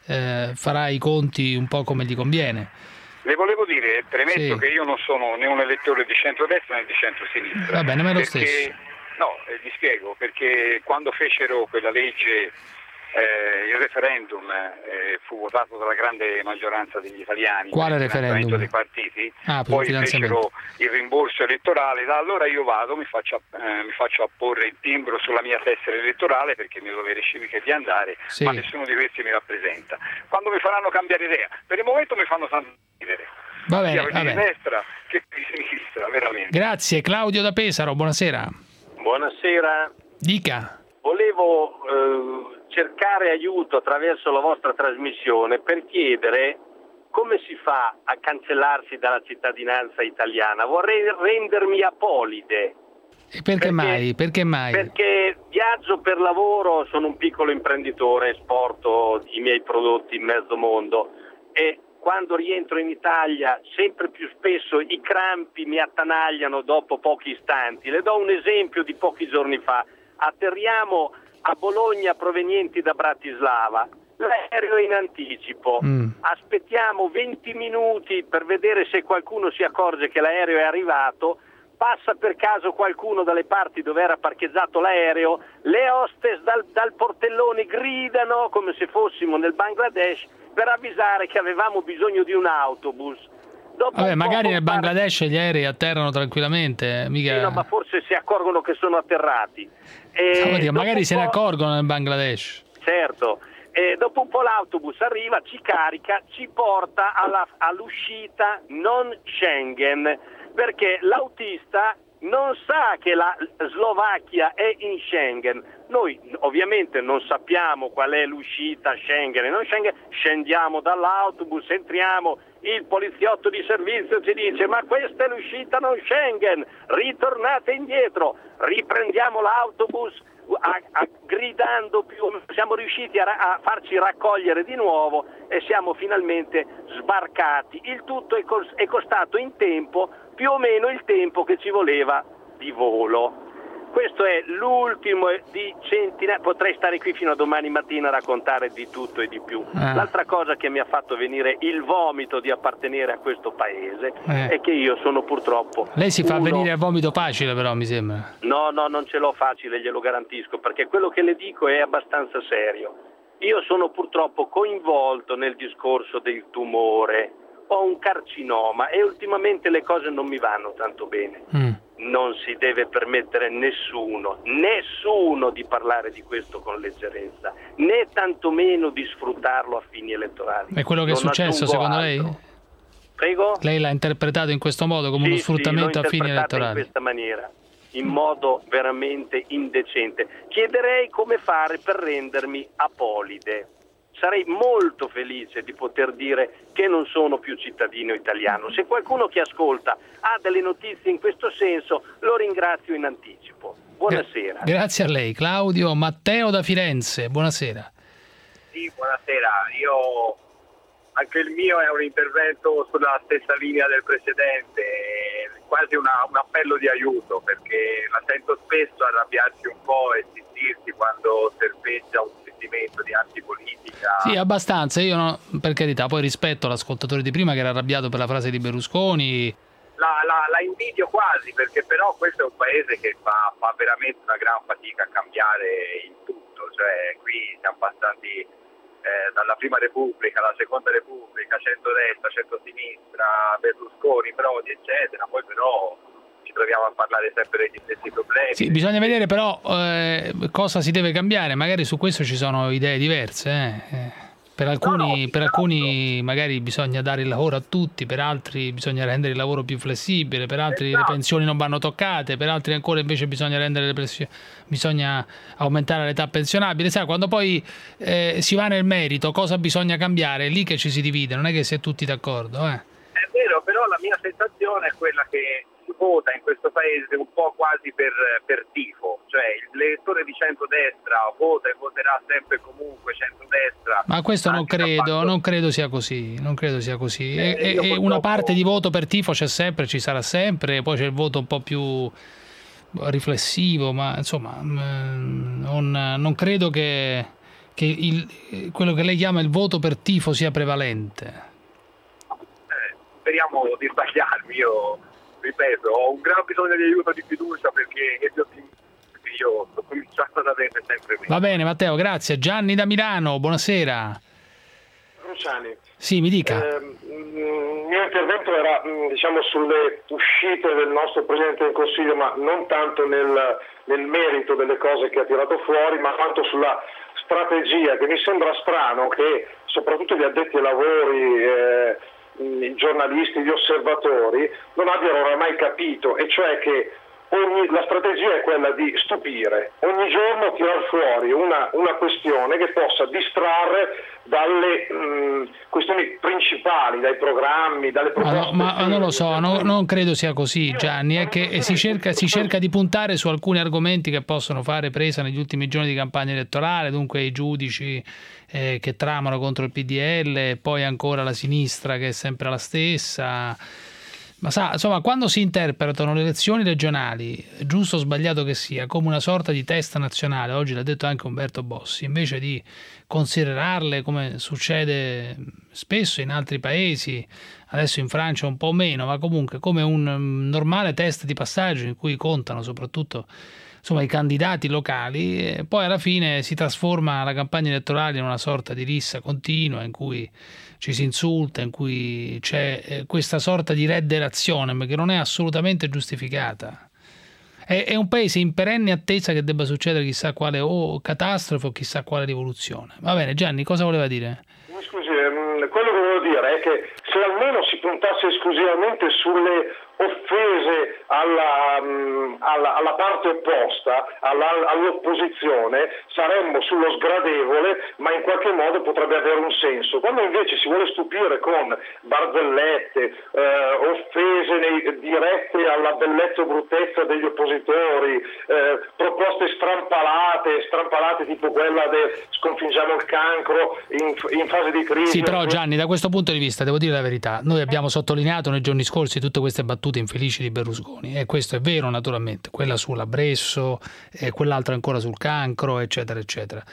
i conti un po' come gli conviene. Le volevo dire, premetto che io non sono né un elettore di centrodestra né di centrosinistra. Va bene, ma è lo stesso. No, vi spiego, perché quando fecero quella legge, il referendum fu votato dalla grande maggioranza degli italiani. Quale referendum? Dei partiti, poi fecero il rimborso elettorale. Da allora io vado, mi faccio apporre il timbro sulla mia tessera elettorale perché il mio dovere civico è di andare, ma nessuno di questi mi rappresenta. Quando mi faranno cambiare idea? Per il momento mi fanno tanto ridere. Va bene, sia di destra che di sinistra, veramente. Grazie. Claudio da Pesaro, buonasera. Buonasera. Dica. Volevo cercare aiuto attraverso la vostra trasmissione per chiedere come si fa a cancellarsi dalla cittadinanza italiana. Vorrei rendermi apolide. E perché mai? Perché mai? Perché viaggio per lavoro, sono un piccolo imprenditore, esporto i miei prodotti in mezzo mondo e quando rientro in Italia sempre più spesso i crampi mi attanagliano dopo pochi istanti. Le do un esempio di pochi giorni fa. Atterriamo a Bologna provenienti da Bratislava, l'aereo è in anticipo, aspettiamo 20 minuti per vedere se qualcuno si accorge che l'aereo è arrivato, passa per caso qualcuno dalle parti dove era parcheggiato l'aereo, le hostess dal portellone gridano come se fossimo nel Bangladesh per avvisare che avevamo bisogno di un autobus. Vabbè, magari nel Bangladesh gli aerei atterrano tranquillamente, mica... Sì, no, ma forse si accorgono che sono atterrati. Magari se ne accorgono nel Bangladesh. Certo. Dopo un po' l'autobus arriva, ci carica, ci porta all'uscita non Schengen, perché l'autista non sa che la Slovacchia è in Schengen. Noi ovviamente non sappiamo qual è l'uscita Schengen e non Schengen, scendiamo dall'autobus, entriamo, il poliziotto di servizio ci dice: ma questa è l'uscita non Schengen, ritornate indietro, riprendiamo l'autobus gridando siamo riusciti a farci raccogliere di nuovo e siamo finalmente sbarcati. Il tutto è costato in tempo più o meno il tempo che ci voleva di volo. Questo è l'ultimo di centinaia, potrei stare qui fino a domani mattina a raccontare di tutto e di più. L'altra cosa che mi ha fatto venire il vomito di appartenere a questo paese è che io sono purtroppo... Lei si fa venire il vomito facile però, mi sembra. No, non ce l'ho facile, glielo garantisco, perché quello che le dico è abbastanza serio. Io sono purtroppo coinvolto nel discorso del tumore, ho un carcinoma e ultimamente le cose non mi vanno tanto bene. Non si deve permettere nessuno di parlare di questo con leggerezza, né tantomeno di sfruttarlo a fini elettorali. È quello che è successo secondo lei? Prego? Lei l'ha interpretato in questo modo, come uno sfruttamento a fini elettorali? In questa maniera, in modo veramente indecente. Chiederei come fare per rendermi apolide. sarei molto felice di poter dire che non sono più cittadino italiano. Se qualcuno che ascolta ha delle notizie in questo senso, lo ringrazio in anticipo. Buonasera. Grazie a lei. Claudio Matteo da Firenze, buonasera. Sì, buonasera. Anche il mio è un intervento sulla stessa linea del precedente, quasi un appello di aiuto, perché la sento spesso arrabbiarsi un po' e zittirsi quando serpeggia un sentimento di antipolitica. Sì, abbastanza. Io no, per carità, poi rispetto l'ascoltatore di prima che era arrabbiato per la frase di Berlusconi. La invidio quasi, perché però questo è un paese che fa veramente una gran fatica a cambiare in tutto, cioè qui siamo passati dalla prima Repubblica alla seconda Repubblica, centrodestra, centrosinistra, Berlusconi, Prodi, eccetera, poi però ci troviamo a parlare sempre degli stessi problemi. Sì, bisogna vedere però cosa si deve cambiare, magari su questo ci sono idee diverse. Per alcuni magari bisogna dare il lavoro a tutti, per altri bisogna rendere il lavoro più flessibile, per altri le pensioni non vanno toccate, per altri ancora invece bisogna bisogna aumentare l'età pensionabile. Sai, quando poi si va nel merito cosa bisogna cambiare, è lì che ci si divide, non è che si è tutti d'accordo. È vero, però la mia sensazione è quella che si vota in questo paese un po' quasi per tifo, cioè il lettore di centrodestra vota e voterà sempre comunque centrodestra. Ma questo non credo sia così, e una parte di voto per tifo c'è sempre, ci sarà sempre, poi c'è il voto un po' più riflessivo, ma insomma non credo che quello che lei chiama il voto per tifo sia prevalente. Speriamo di sbagliarmi, io ripeto, ho un gran bisogno di aiuto, di fiducia, perché io sto cominciando ad avere sempre meno. Va bene Matteo, grazie. Gianni da Milano, buonasera. Luciani. Sì, mi dica. Il mio intervento era sulle uscite del nostro Presidente del Consiglio, ma non tanto nel merito delle cose che ha tirato fuori, ma quanto sulla strategia, che mi sembra strano che soprattutto gli addetti ai lavori, i giornalisti, gli osservatori non abbiano oramai capito, e cioè che la strategia è quella di stupire, ogni giorno tirar fuori una questione che possa distrarre dalle questioni principali, dai programmi, dalle proposte. Ma non lo so, non credo sia così, Gianni, è che si cerca di puntare su alcuni argomenti che possono fare presa negli ultimi giorni di campagna elettorale, dunque i giudici che tramano contro il PDL, poi ancora la sinistra che è sempre la stessa. Ma insomma, quando si interpretano le elezioni regionali, giusto o sbagliato che sia, come una sorta di testa nazionale, oggi l'ha detto anche Umberto Bossi, invece di considerarle, come succede spesso in altri paesi, adesso in Francia un po' meno, ma comunque come un normale test di passaggio in cui contano soprattutto i candidati locali, e poi alla fine si trasforma la campagna elettorale in una sorta di rissa continua in cui ci si insulta, in cui c'è questa sorta di redderazione che non è assolutamente giustificata. È un paese in perenne attesa che debba succedere chissà quale catastrofe o chissà quale rivoluzione. Va bene, Gianni, cosa voleva dire? Scusi, quello che volevo dire è che se almeno si puntasse esclusivamente sulle offese alla parte opposta, all'opposizione, saremmo sullo sgradevole, ma in qualche modo potrebbe avere un senso. Quando invece si vuole stupire con barzellette, offese dirette alla bellezza o bruttezza degli oppositori, proposte strampalate tipo quella del sconfiggiamo il cancro in fase di crisi. Sì, però Gianni, da questo punto di vista devo dire la verità, noi abbiamo sottolineato nei giorni scorsi tutte queste battute infelici di Berlusconi, e questo è vero naturalmente, quella sull'Abruzzo, quell'altra ancora sul cancro, eccetera eccetera.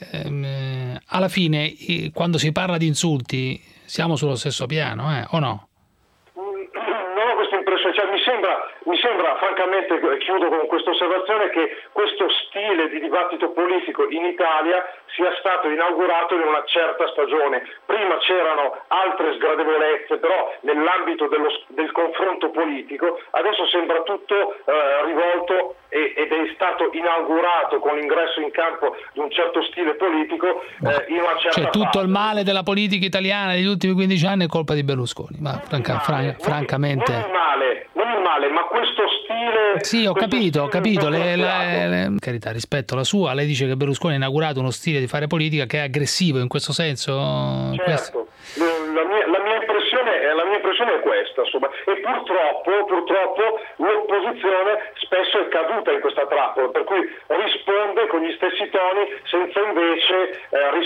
Alla fine quando si parla di insulti siamo sullo stesso piano, o no? Non ho questa impressione, mi sembra francamente, chiudo con questa osservazione, che questo stile di dibattito politico in Italia sia stato inaugurato in una certa stagione. Prima c'erano altre sgradevolezze, però nell'ambito del confronto politico, adesso sembra tutto rivolto ed è stato inaugurato con l'ingresso in campo di un certo stile politico in una certa Cioè tutto il male della politica italiana degli ultimi 15 anni è colpa di Berlusconi, ma francamente... Non il male, ma questo stile. Sì, ho capito. Carità, rispetto alla sua, lei dice che Berlusconi ha inaugurato uno stile di fare politica che è aggressivo in questo senso? Certo, la mia impressione è questa, insomma, e purtroppo l'opposizione spesso è caduta in questa trappola, per cui risponde con gli stessi toni senza invece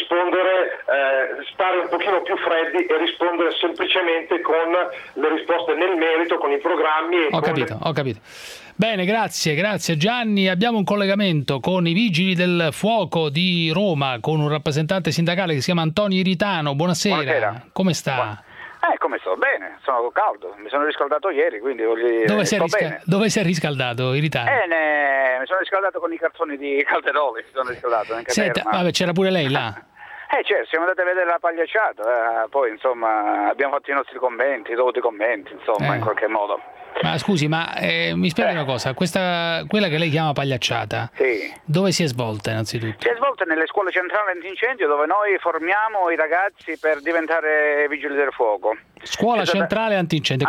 stare un pochino più freddi e rispondere semplicemente con le risposte nel merito, con i programmi. Ho capito. Bene, grazie Gianni. Abbiamo un collegamento con i Vigili del Fuoco di Roma, con un rappresentante sindacale che si chiama Antonio Iritano. Buonasera. Come sta? Come sto? Bene, sono caldo, mi sono riscaldato ieri, quindi Dove si è riscaldato, Iritano? Mi sono riscaldato con i cartoni di Calderoli, Senta, c'era pure lei là? Certo, siamo andati a vedere la pagliacciata, poi insomma abbiamo fatto i nostri commenti, i dovuti commenti, insomma, in qualche modo. Ma scusi, mi spieghi una cosa, quella che lei chiama pagliacciata, dove si è svolta innanzitutto? Si è svolta nelle scuole centrali antincendio, dove noi formiamo i ragazzi per diventare vigili del fuoco. Scuola centrale antincendio,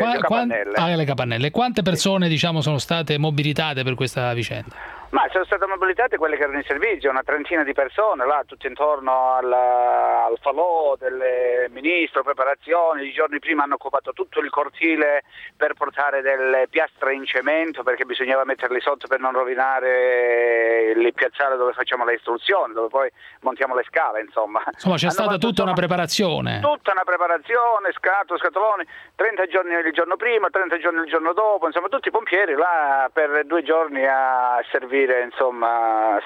le Capannelle. Quante persone sono state mobilitate per questa vicenda? Ma sono state mobilitate quelle che erano in servizio, una trentina di persone là, tutte intorno al falò del ministro, preparazioni. I giorni prima hanno occupato tutto il cortile per portare delle piastre in cemento, perché bisognava metterli sotto per non rovinare il piazzale dove facciamo le istruzioni, dove poi montiamo le scale, insomma. C'è stata tutta una preparazione. Tutta una preparazione, scatoloni, 30 giorni il giorno prima, 30 giorni il giorno dopo, insomma tutti i pompieri là per 2 giorni a servire, insomma,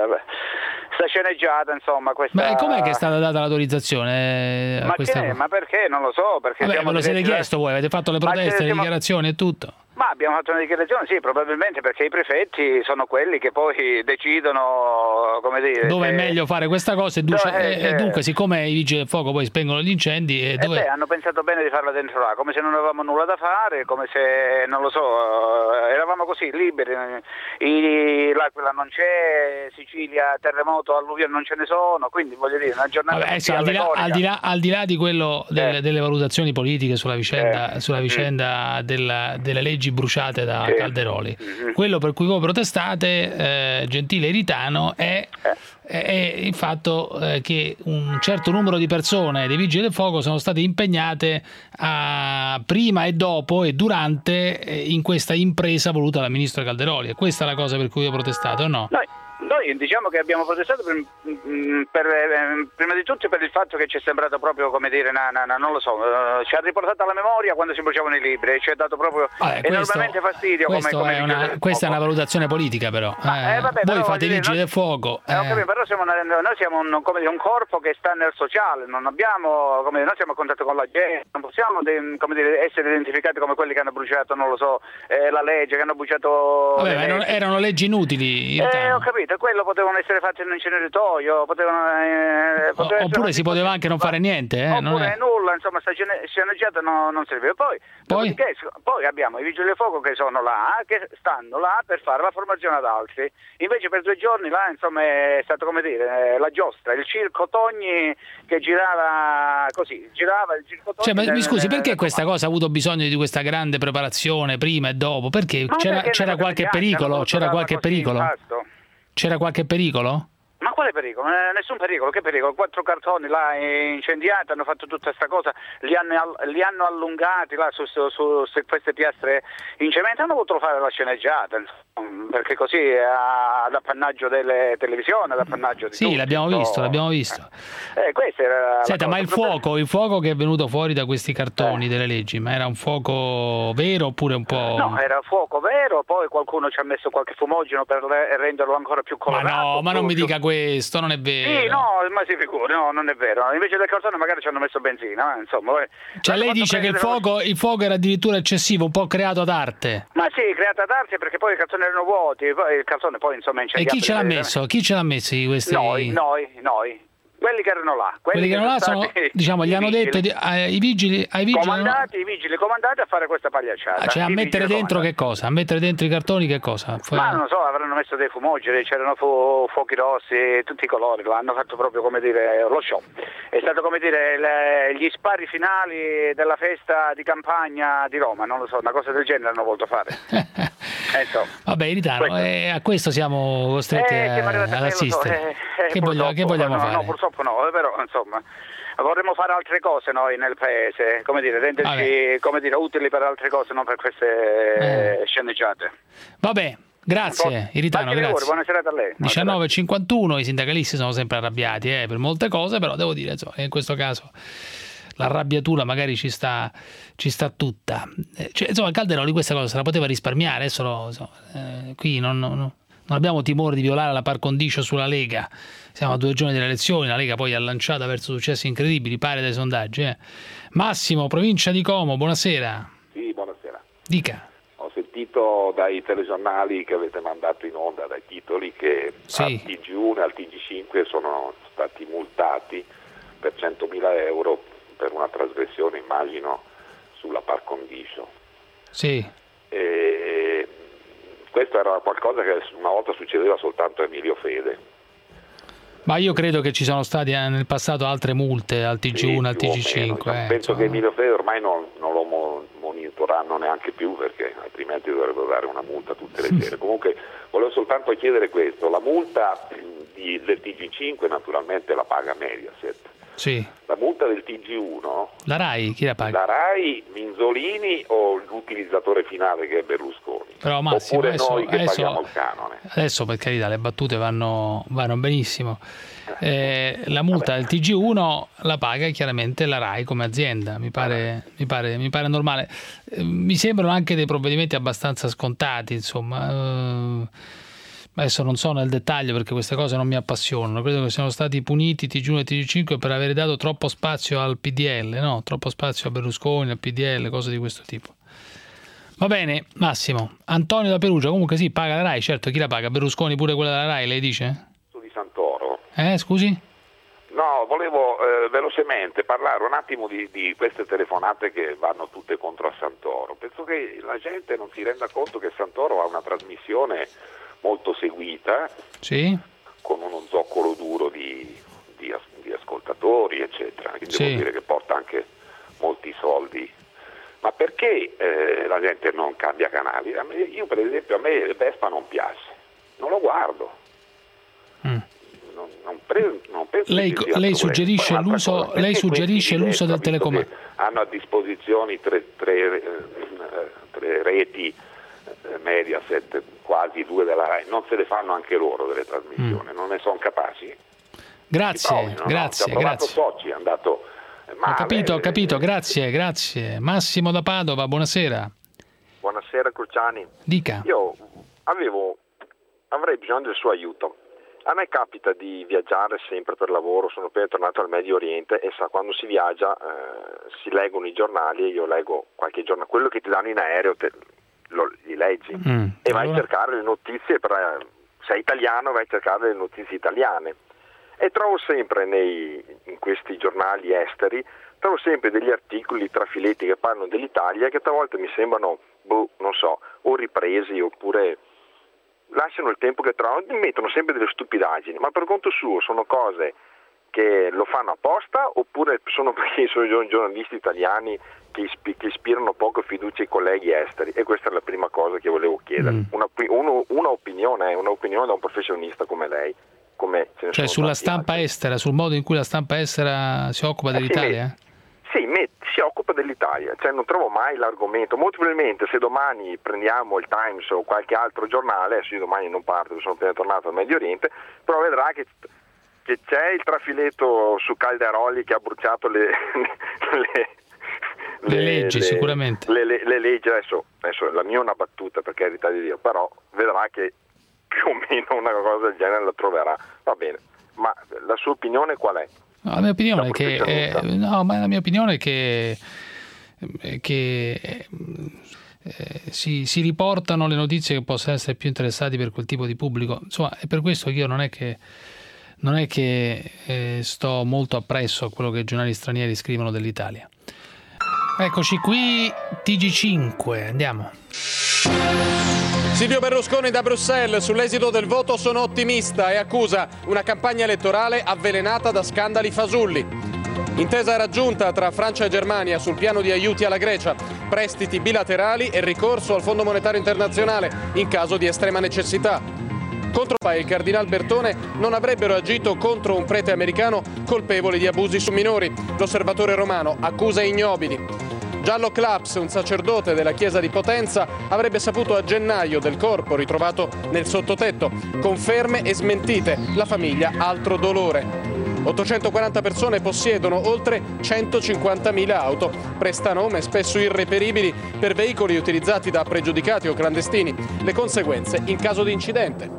sta sceneggiata, insomma, questa. Ma com'è che è stata data l'autorizzazione a questa cosa? Ma perché? Non lo so, perché ve lo siete chiesto voi, avete fatto le proteste, le dichiarazioni e tutto? Ma abbiamo fatto una dichiarazione, sì, probabilmente perché i prefetti sono quelli che poi decidono, come dire, dove è meglio fare questa cosa e dunque siccome i vigili del fuoco poi spengono gli incendi hanno pensato bene di farla dentro là, come se non avevamo nulla da fare, come se, non lo so, eravamo così liberi, l'Aquila non c'è, Sicilia, terremoto, alluvione non ce ne sono, quindi voglio dire una giornata al di là di quello delle valutazioni politiche sulla vicenda delle leggi bruciate da Calderoli. Quello per cui voi protestate, gentile Iritano, è il fatto che un certo numero di persone dei Vigili del Fuoco sono state impegnate prima e dopo e durante in questa impresa voluta dal ministro Calderoli. E questa è la cosa per cui ho protestato, o no? Noi diciamo che abbiamo protestato prima di tutto per il fatto che ci è sembrato proprio, come dire, non lo so, ci ha riportato alla memoria quando si bruciavano i libri e ci ha dato proprio enormemente fastidio. Questa è una valutazione politica, però. Voi fate i Vigili del Fuoco. Però noi siamo un corpo che sta nel sociale, non abbiamo, noi siamo a contatto con la gente, non possiamo essere identificati come quelli che hanno bruciato, non lo so, la legge, che hanno bruciato. Erano leggi inutili. Ho capito, quello potevano essere fatti in un inceneritorio, oppure si poteva anche non fare niente, oppure nulla, insomma, sta sceneggiata non serviva. Poi abbiamo i Vigili del Fuoco che sono là, che stanno là per fare la formazione ad altri. Invece per 2 giorni là, insomma, è stato, come dire, la giostra, il circo Togni che girava il circo Togni. Mi scusi, perché questa cosa ha avuto bisogno di questa grande preparazione prima e dopo? Perché c'era qualche pericolo? C'era qualche pericolo? Ma quale pericolo? Nessun pericolo, che pericolo? 4 cartoni là incendiati, hanno fatto tutta questa cosa, li hanno allungati là su queste piastre in cemento, hanno voluto fare la sceneggiata, insomma, perché così ad appannaggio delle televisioni, ad appannaggio di tutti. Sì, l'abbiamo visto. Questa era Senta, ma il fuoco che è venuto fuori da questi cartoni delle leggi, ma era un fuoco vero oppure un po'. No, era fuoco vero, poi qualcuno ci ha messo qualche fumogeno per renderlo ancora più colorato. Ma non mi dica questo, non è vero. Sì, no, ma si figuri, no, non è vero. Invece del cartone magari ci hanno messo benzina, insomma. Lei dice che il fuoco era addirittura eccessivo, un po' creato ad arte. Ma sì, creato ad arte perché poi i cartoni erano vuoti, poi il cartone poi insomma è incendiato. E chi ce l'ha messo? Chi ce l'ha messo di questi? Noi. Quelli che erano là. Quelli che erano là sono, diciamo, gli hanno detto ai vigili i vigili comandati a fare questa pagliacciata. Cioè a mettere dentro che cosa? A mettere dentro i cartoni che cosa? Ma non so, avranno messo dei fumogeni, c'erano fuochi rossi, tutti i colori, lo hanno fatto proprio come dire lo show. È stato come dire gli spari finali della festa di campagna di Roma, non lo so, una cosa del genere hanno voluto fare. Vabbè, Iritano, a questo siamo costretti ad assistere. Che vogliamo fare? No, purtroppo no, però insomma vorremmo fare altre cose noi nel paese, come dire, renderci utili per altre cose, non per queste sceneggiate. Vabbè, grazie Iritano, grazie. Buona serata a lei. 19:51, i sindacalisti sono sempre arrabbiati per molte cose, però devo dire, insomma, in questo caso l'arrabbiatura magari ci sta tutta. Insomma, Calderoli questa cosa se la poteva risparmiare, adesso qui non abbiamo timore di violare la par condicio sulla Lega. Siamo a 2 giorni delle elezioni, la Lega poi è lanciata verso successi incredibili, pare dai sondaggi. Massimo, provincia di Como, buonasera. Sì, buonasera. Dica. Ho sentito dai telegiornali che avete mandato in onda, dai titoli, che al TG1 e al TG5 sono stati multati per 100.000 euro per una trasgressione, immagino, sulla par condicio. Sì. Questo era qualcosa che una volta succedeva soltanto a Emilio Fede. Ma io credo che ci sono state nel passato altre multe al TG1, al TG5. Penso che Emilio Fede ormai non lo monitoreranno neanche più, perché altrimenti dovrebbero dare una multa tutte le sere. Comunque volevo soltanto chiedere questo: la multa del TG5 naturalmente la paga Mediaset. Sì. La multa del TG1, la RAI chi la paga? La RAI, Minzolini o l'utilizzatore finale che è Berlusconi? Però Massimo, oppure noi che paghiamo il canone? Adesso, per carità, le battute vanno benissimo. La multa del TG1 la paga chiaramente la RAI come azienda, mi pare normale. Mi sembrano anche dei provvedimenti abbastanza scontati, insomma. Adesso non so nel dettaglio perché queste cose non mi appassionano. Credo che siano stati puniti TG1 e TG5 per aver dato troppo spazio al PDL, no? Troppo spazio a Berlusconi, al PDL, cose di questo tipo. Va bene, Massimo. Antonio da Perugia, comunque sì, paga la RAI, certo. Chi la paga? Berlusconi pure quella della RAI, lei dice? Di Santoro. Scusi? No, volevo velocemente parlare un attimo di queste telefonate che vanno tutte contro a Santoro. Penso che la gente non si renda conto che Santoro ha una trasmissione molto seguita, sì, con uno zoccolo duro di ascoltatori, eccetera. Quindi devo dire che porta anche molti soldi. Ma perché la gente non cambia canali? Io per esempio, a me Vespa non piace, non lo guardo. Non penso lei suggerisce l'uso del telecomando. Hanno a disposizione tre reti Mediaset, quasi 2 della RAI, non se le fanno anche loro delle trasmissioni, non ne sono capaci? Grazie. Ci ha provato Soci, è andato male. Ho capito, grazie. Massimo da Padova, buonasera. Buonasera Cruciani. Dica. Io avrei bisogno del suo aiuto. A me capita di viaggiare sempre per lavoro, sono appena tornato al Medio Oriente e quando si viaggia si leggono i giornali e io leggo qualche giornale, quello che ti danno in aereo li leggi e vai a cercare le notizie, sei italiano vai a cercare le notizie italiane e trovo sempre in questi giornali esteri trovo sempre degli articoli trafiletti che parlano dell'Italia che talvolta mi sembrano non so, o ripresi oppure lasciano il tempo che trovano, mettono sempre delle stupidaggini, ma per conto suo sono cose che lo fanno apposta oppure sono perché sono giornalisti italiani che ispirano poco fiducia ai colleghi esteri? E questa è la prima cosa che volevo chiedere. Un'opinione da un professionista come lei. Cioè sulla stampa estera, sul modo in cui la stampa estera si occupa dell'Italia? Sì, si occupa dell'Italia, cioè non trovo mai l'argomento. Molto probabilmente se domani prendiamo il Times o qualche altro giornale, adesso io domani non parto, sono appena tornato al Medio Oriente, però vedrà che c'è il trafiletto su Calderoli che ha bruciato le leggi, sicuramente. Le leggi, adesso la mia è una battuta, per carità di Dio, però vedrà che più o meno una cosa del genere la troverà. Va bene, ma la sua opinione qual è? No, la mia opinione è che si riportano le notizie che possono essere più interessanti per quel tipo di pubblico. Insomma, è per questo che io non è che non è che sto molto appresso a quello che i giornali stranieri scrivono dell'Italia. Eccoci qui, TG5, andiamo. Silvio Berlusconi da Bruxelles: sull'esito del voto sono ottimista e accusa una campagna elettorale avvelenata da scandali fasulli. Intesa raggiunta tra Francia e Germania sul piano di aiuti alla Grecia, prestiti bilaterali e ricorso al Fondo Monetario Internazionale in caso di estrema necessità. Contro Papa e il cardinal Bertone non avrebbero agito contro un prete americano colpevole di abusi su minori. L'Osservatore Romano accusa ignobili. Giallo Claps, un sacerdote della chiesa di Potenza, avrebbe saputo a gennaio del corpo ritrovato nel sottotetto. Conferme e smentite, la famiglia altro dolore. 840 persone possiedono oltre 150.000 auto, prestanome spesso irreperibili per veicoli utilizzati da pregiudicati o clandestini. Le conseguenze in caso di incidente.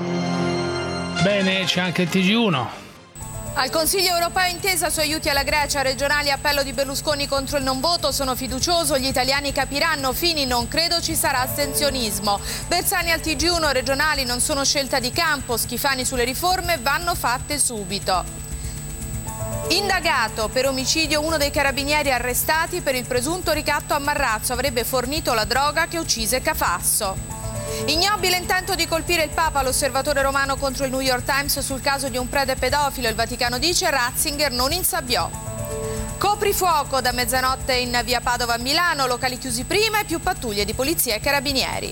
Bene, c'è anche il TG1. Al Consiglio europeo intesa su aiuti alla Grecia, regionali appello di Berlusconi contro il non voto, sono fiducioso, gli italiani capiranno, Fini non credo ci sarà astensionismo. Bersani al TG1, regionali non sono scelta di campo, Schifani sulle riforme vanno fatte subito. Indagato per omicidio uno dei carabinieri arrestati per il presunto ricatto a Marrazzo, avrebbe fornito la droga che uccise Cafasso. Ignobile intento di colpire il Papa, l'Osservatore Romano contro il New York Times sul caso di un prete pedofilo, il Vaticano dice Ratzinger non insabbiò. Coprifuoco da mezzanotte in via Padova a Milano, locali chiusi prima e più pattuglie di polizia e carabinieri.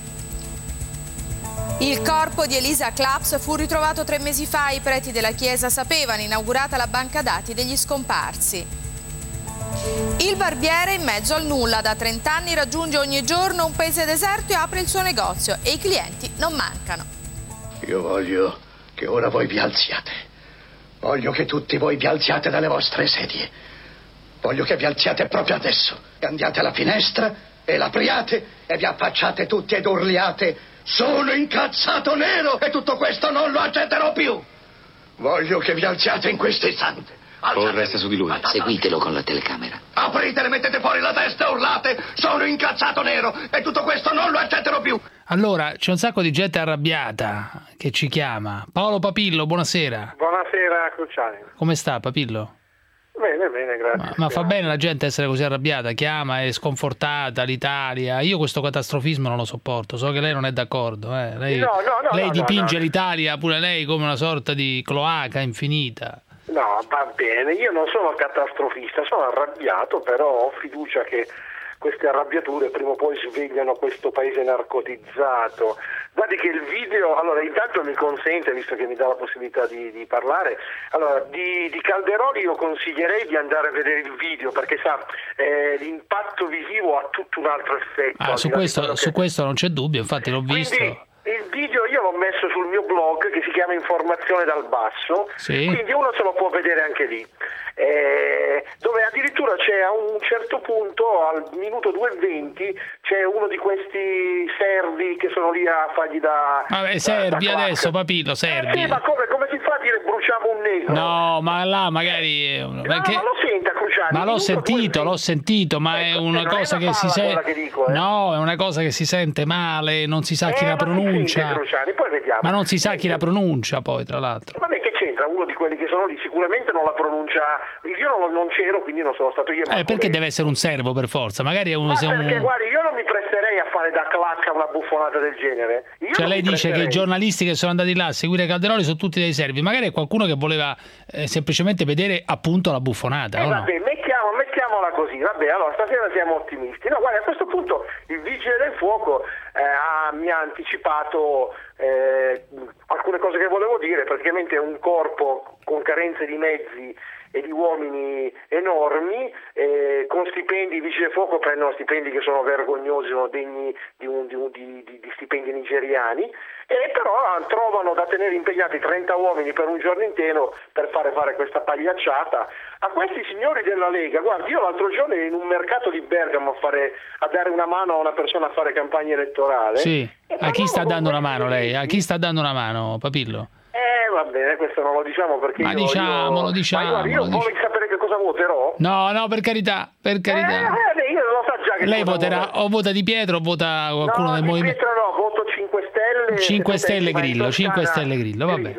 Il corpo di Elisa Claps fu ritrovato 3 mesi fa, i preti della chiesa sapevano, inaugurata la banca dati degli scomparsi. Il barbiere in mezzo al nulla, da 30 anni raggiunge ogni giorno un paese deserto e apre il suo negozio e i clienti non mancano. Io voglio che ora voi vi alziate. Voglio che tutti voi vi alziate dalle vostre sedie. Voglio che vi alziate proprio adesso e andiate alla finestra e l'apriate e vi affacciate tutti ed urliate: sono incazzato nero e tutto questo non lo accetterò più. Voglio che vi alziate in questo istante. O resta su di lui. Seguitelo con la telecamera. Apritele, mettete fuori la testa e urlate: sono incazzato nero e tutto questo non lo accetterò più. Allora, c'è un sacco di gente arrabbiata che ci chiama. Paolo Papillo, buonasera. Buonasera Cruciani. Come sta Papillo? Bene, grazie. Ma fa bene la gente essere così arrabbiata, chiama, è sconfortata l'Italia. Io questo catastrofismo non lo sopporto, so che lei non è d'accordo. Lei dipinge l'Italia, pure lei, come una sorta di cloaca infinita. No, va bene, io non sono catastrofista, sono arrabbiato, però ho fiducia che queste arrabbiature prima o poi svegliano questo paese narcotizzato. Guardi che il video, allora intanto mi consente, visto che mi dà la possibilità di parlare, allora di Calderoli io consiglierei di andare a vedere il video, perché sa, l'impatto visivo ha tutto un altro effetto. Su questo non c'è dubbio, infatti l'ho visto. Quindi, il video io l'ho messo sul mio blog che si chiama Informazione dal Basso, sì. Quindi uno se lo può vedere anche lì, dove addirittura c'è a un certo punto, al minuto 2:20, c'è uno di questi serbi che sono lì a fargli da... Vabbè, serbi adesso, Papillo, serbi. Sì, ma come si fa a dire bruciamo un negro? No, ma là magari... No, ma lo senta Cruciani. Ma l'ho sentito, ma è una cosa che si sente... No, è una cosa che si sente male, non si sa chi la pronuncia. Poi vediamo. Ma non si sa chi la pronuncia poi, tra l'altro. Vabbè, che c'entra? Uno di quelli che sono lì sicuramente non la pronuncia. Io non c'ero, quindi non sono stato io. Perché deve essere un serbo per forza? Magari è uno. Perché guardi, io non mi presterei a fare da clacca una buffonata del genere. Cioè lei dice che i giornalisti che sono andati là a seguire Calderoli sono tutti dei servi. Magari è qualcuno che voleva semplicemente vedere appunto la buffonata. Vabbè, mettiamola così. Vabbè, allora stasera siamo ottimisti. No, guarda, a questo punto il vigile del fuoco mi ha anticipato alcune cose che volevo dire. Praticamente è un corpo con carenze di mezzi e di uomini enormi, con stipendi. I vigili del fuoco prendono stipendi che sono vergognosi, sono degni di stipendi nigeriani, e però trovano da tenere impegnati 30 uomini per un giorno intero per fare questa pagliacciata a questi signori della Lega. Guardi, io l'altro giorno in un mercato di Bergamo a dare una mano a una persona a fare campagna elettorale. Sì. A chi sta dando una mano lei? A chi sta dando una mano, Papillo? Va bene, questo non lo diciamo perché Ma diciamolo. Vuoi sapere che cosa voterò? No, per carità. Io lo so già che lei voterà, o vota Di Pietro o vota qualcuno del movimento. Pietro no, voto 5 Stelle. 5 Stelle Grillo, vabbè. Vabbè,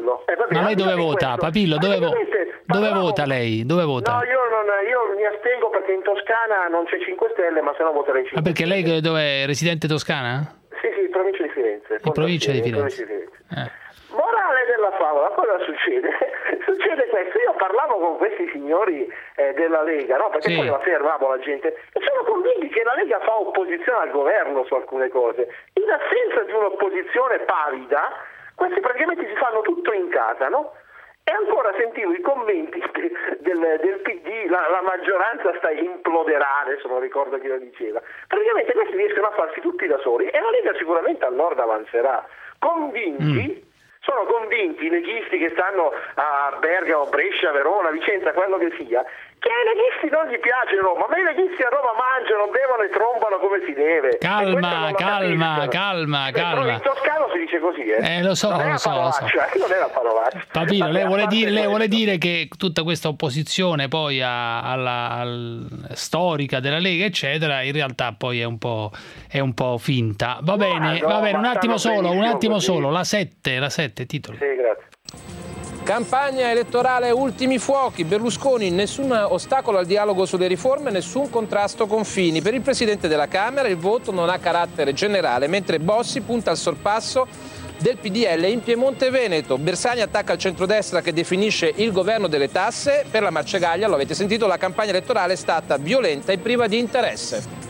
Ma lei dove vota? Papillo, dove vota lei? Dove vota? No, io mi astengo perché in Toscana non c'è 5 Stelle, ma se no voterei 5 Ma perché lei dove è? Residente toscana? Sì, provincia di Firenze. In provincia di Firenze. Morale della favola, cosa succede? Succede questo, io parlavo con questi signori della Lega, no? Perché poi affermavo la gente, e sono convinti che la Lega fa opposizione al governo su alcune cose. In assenza di un'opposizione pavida, questi praticamente si fanno tutto in casa, no? E ancora sentivo i commenti del PD, la maggioranza sta imploderare, adesso non ricordo chi lo diceva. Praticamente questi riescono a farsi tutti da soli e la Lega sicuramente al nord avanzerà. Sono convinti i leghisti che stanno a Bergamo, Brescia, Verona, Vicenza, quello che sia, che ai leghisti non gli piace Roma, ma i leghisti a Roma mangiano, bevono e trombano come si deve. Calma. In toscano si dice così, lo so. Non è una parolaccia. Papino, lei vuole dire che tutta questa opposizione poi alla storica della Lega, eccetera, in realtà poi è un po' finta. Va bene, un attimo solo, la 7, titolo. Sì, grazie. Campagna elettorale ultimi fuochi, Berlusconi, nessun ostacolo al dialogo sulle riforme, nessun contrasto con Fini. Per il Presidente della Camera il voto non ha carattere generale, mentre Bossi punta al sorpasso del PDL in Piemonte Veneto. Bersani attacca il centrodestra che definisce il governo delle tasse. Per la Marcegaglia, lo avete sentito, la campagna elettorale è stata violenta e priva di interesse.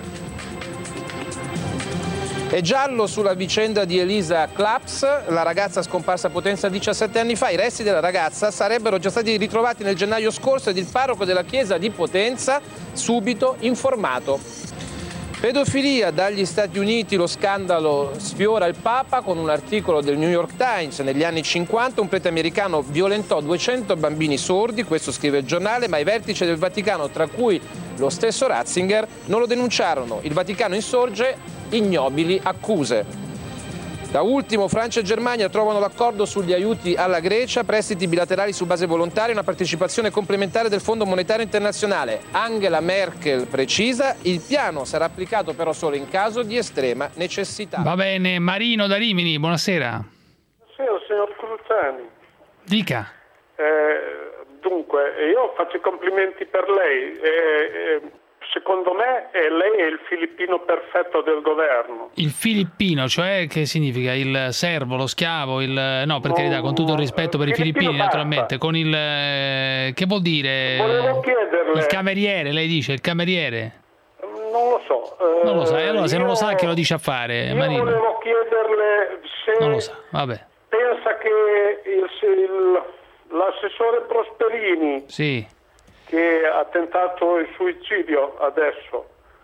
È giallo sulla vicenda di Elisa Claps, la ragazza scomparsa a Potenza 17 anni fa. I resti della ragazza sarebbero già stati ritrovati nel gennaio scorso ed il parroco della chiesa di Potenza subito informato. Pedofilia, dagli Stati Uniti lo scandalo sfiora il Papa con un articolo del New York Times. Negli anni 50 un prete americano violentò 200 bambini sordi, questo scrive il giornale, ma i vertici del Vaticano, tra cui lo stesso Ratzinger, non lo denunciarono. Il Vaticano insorge ignobili accuse. Da ultimo, Francia e Germania trovano l'accordo sugli aiuti alla Grecia, prestiti bilaterali su base volontaria e una partecipazione complementare del Fondo Monetario Internazionale. Angela Merkel precisa, il piano sarà applicato però solo in caso di estrema necessità. Va bene, Marino da Rimini, buonasera. Buonasera, signor Cruciani. Dica. Dunque, io faccio i complimenti per lei. Secondo me lei è il filippino perfetto del governo. Il filippino, cioè che significa il servo, lo schiavo, no, per carità, con tutto il rispetto per i filippini, naturalmente, con il che vuol dire? Volevo chiederle. Il cameriere, lei dice, il cameriere? Non lo so. Non lo sa, allora se non lo sa che lo dice a fare, Marino. Volevo chiederle se non lo sa, vabbè. Pensa che l'assessore Prosperini, sì, che ha tentato il suicidio adesso.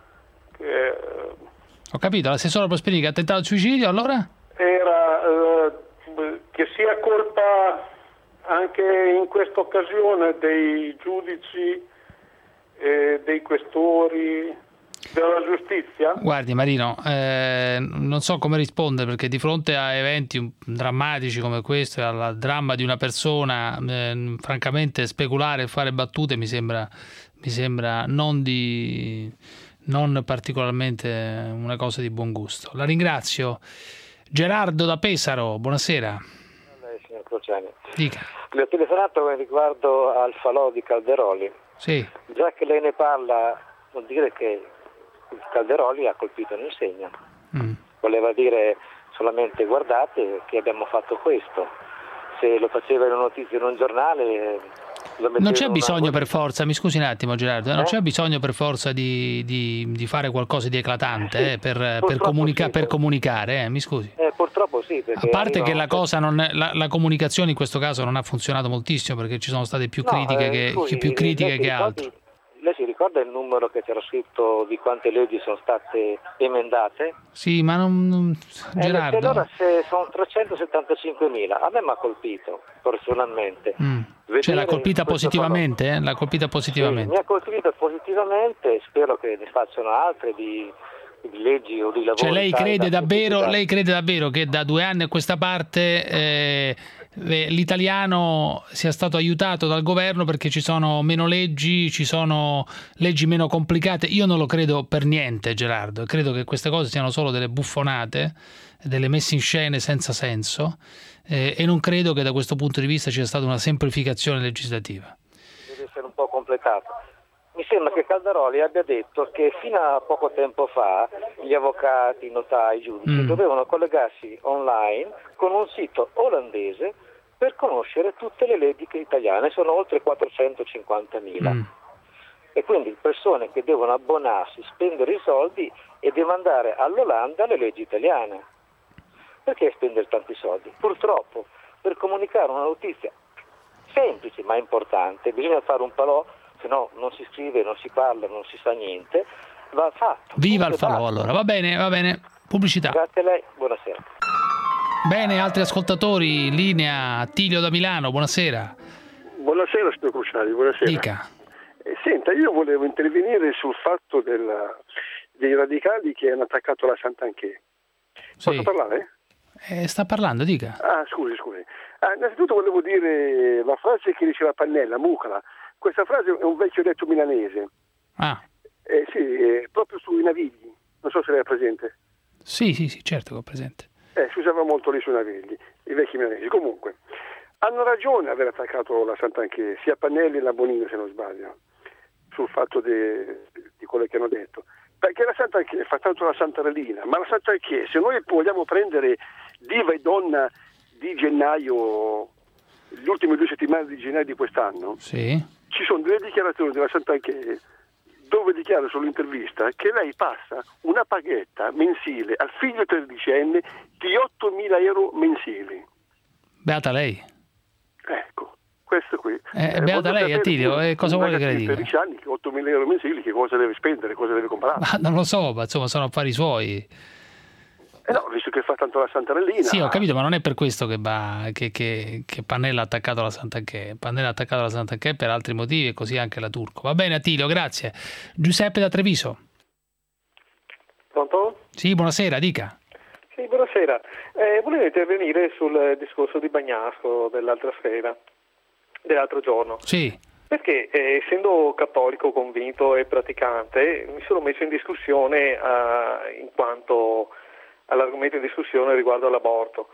Ho capito, l'assessore Prosperini che ha tentato il suicidio, allora? Che sia colpa anche in questa occasione dei giudici, dei questori, della giustizia? Guardi Marino, non so come rispondere, perché di fronte a eventi drammatici come questo e al dramma di una persona, francamente speculare e fare battute mi sembra non particolarmente una cosa di buon gusto. La ringrazio. Gerardo da Pesaro, buonasera. Lei, signor Cruciani. Dica. Le ho telefonato riguardo al falò di Calderoli. Sì. Già che lei ne parla, vuol dire che Calderoli ha colpito nel segno. Voleva dire solamente: guardate che abbiamo fatto questo. Se lo faceva in una notizia in un giornale, non c'è bisogno per forza, mi scusi un attimo Gerardo, non c'è bisogno per forza di fare qualcosa di eclatante per comunicare, mi scusi. Purtroppo sì, perché a parte che la cosa la comunicazione in questo caso non ha funzionato moltissimo, perché ci sono state più critiche che altro. Lei si ricorda il numero che c'era scritto di quante leggi sono state emendate? Sì, ma non Gerardo. Allora se sono 375.000, a me mi ha colpito personalmente. Cioè l'ha colpita positivamente? L'ha colpita positivamente? Sì, mi ha colpito positivamente, spero che ne facciano altre di leggi o di lavori. Cioè lei crede davvero che da 2 anni a questa parte l'italiano sia stato aiutato dal governo perché ci sono meno leggi, ci sono leggi meno complicate. Io non lo credo per niente, Gerardo, credo che queste cose siano solo delle buffonate, delle messe in scene senza senso, e non credo che da questo punto di vista ci sia stata una semplificazione legislativa. Deve essere un po' completato. Mi sembra che Calderoli abbia detto che fino a poco tempo fa gli avvocati, i notai, i giudici dovevano collegarsi online con un sito olandese per conoscere tutte le leggi italiane, sono oltre 450.000. E quindi persone che devono abbonarsi, spendere i soldi e demandare all'Olanda le leggi italiane. Perché spendere tanti soldi? Purtroppo, per comunicare una notizia semplice ma importante, bisogna fare un falò, se no non si scrive, non si parla, non si sa niente, va fatto. Viva il falò allora, va bene, pubblicità. Grazie a lei, buonasera. Bene, altri ascoltatori, in linea Attilio da Milano, buonasera. Buonasera signor Cruciani, buonasera. Dica. Senta, io volevo intervenire sul fatto dei radicali che hanno attaccato la Santanchè. Posso parlare? Sta parlando, dica. Scusi. Innanzitutto volevo dire la frase che diceva Pannella, Mucala. Questa frase è un vecchio detto milanese. Sì, proprio sui navigli. Non so se lei è presente. Sì, certo che ho presente. Si usava molto lì sui navigli, i vecchi milanesi. Comunque, hanno ragione aver attaccato la Santanchè, sia Pannelli e la Bonino, se non sbaglio, sul fatto di quello che hanno detto. Perché la Santanchè fa tanto la Santarellina, ma la Santanchè, se noi vogliamo prendere diva e donna di gennaio, le ultime 2 settimane di gennaio di quest'anno, ci sono delle dichiarazioni della Santanchè dove dichiara sull'intervista che lei passa una paghetta mensile al figlio 13enne di 8.000 euro mensili. Beata lei. Ecco, questo qui. Beata lei, Attilio, cosa vuole che le dica? 13 anni, 8.000 euro mensili, che cosa deve spendere, cosa deve comprare? Ma non lo so, ma insomma sono affari suoi. No, visto che fa tanto la Santarellina. Sì, ho capito, ma non è per questo che Pannella ha attaccato la Santanchè. Pannella ha attaccato la Santanchè per altri motivi e così anche la Turco. Va bene, Attilio, grazie. Giuseppe da Treviso. Pronto? Sì, buonasera, dica. Sì, buonasera. Volevo intervenire sul discorso di Bagnasco dell'altro giorno. Sì. Perché essendo cattolico convinto e praticante mi sono messo in discussione in quanto all'argomento in discussione riguardo all'aborto,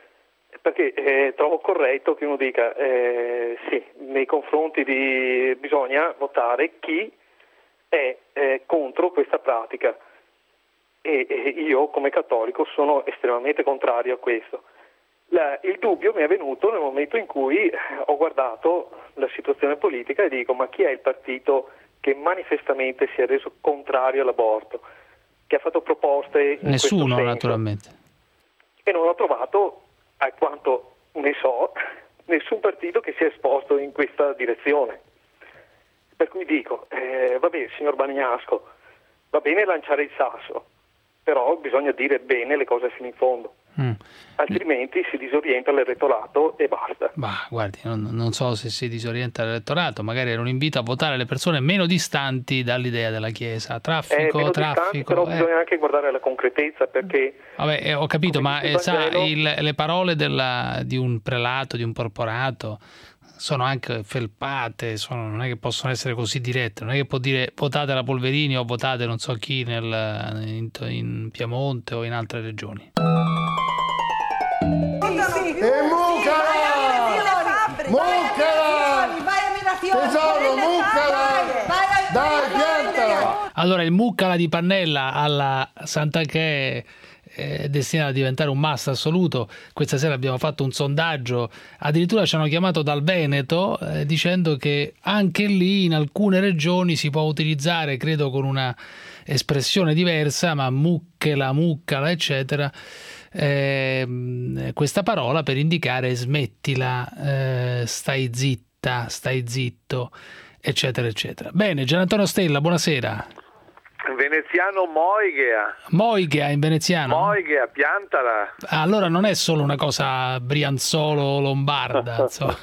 perché trovo corretto che uno dica sì, nei confronti bisogna votare chi è contro questa pratica e io come cattolico sono estremamente contrario a questo. Il dubbio mi è venuto nel momento in cui ho guardato la situazione politica e dico: ma chi è il partito che manifestamente si è reso contrario all'aborto, che ha fatto proposte in Nessuno, questo senso? Naturalmente. E non ho trovato, a quanto ne so, nessun partito che si è esposto in questa direzione. Per cui dico, va bene, signor Bagnasco, va bene lanciare il sasso, però bisogna dire bene le cose fino in fondo. Altrimenti si disorienta l'elettorato e basta. Ma guardi, non so se si disorienta l'elettorato, magari era un invito a votare le persone meno distanti dall'idea della Chiesa. Traffico. Però bisogna anche guardare alla concretezza, perché... Vabbè, ho capito, ma sa, le parole di un prelato, di un porporato, sono anche felpate, non è che possono essere così dirette, non è che può dire votate la Polverini o votate non so chi in Piemonte o in altre regioni. Tesoro, Muccala! Dai, piantala! Allora, il Muccala di Pannella alla Santanchè è destinato a diventare un must assoluto. Questa sera abbiamo fatto un sondaggio, addirittura ci hanno chiamato dal Veneto dicendo che anche lì in alcune regioni si può utilizzare, credo con una espressione diversa, ma muccala eccetera, questa parola per indicare smettila, stai zitto, eccetera eccetera. Bene, Gianantonio Stella, buonasera. Veneziano Moighea in veneziano? Moighea, piantala. Allora non è solo una cosa brianzolo-lombarda, insomma.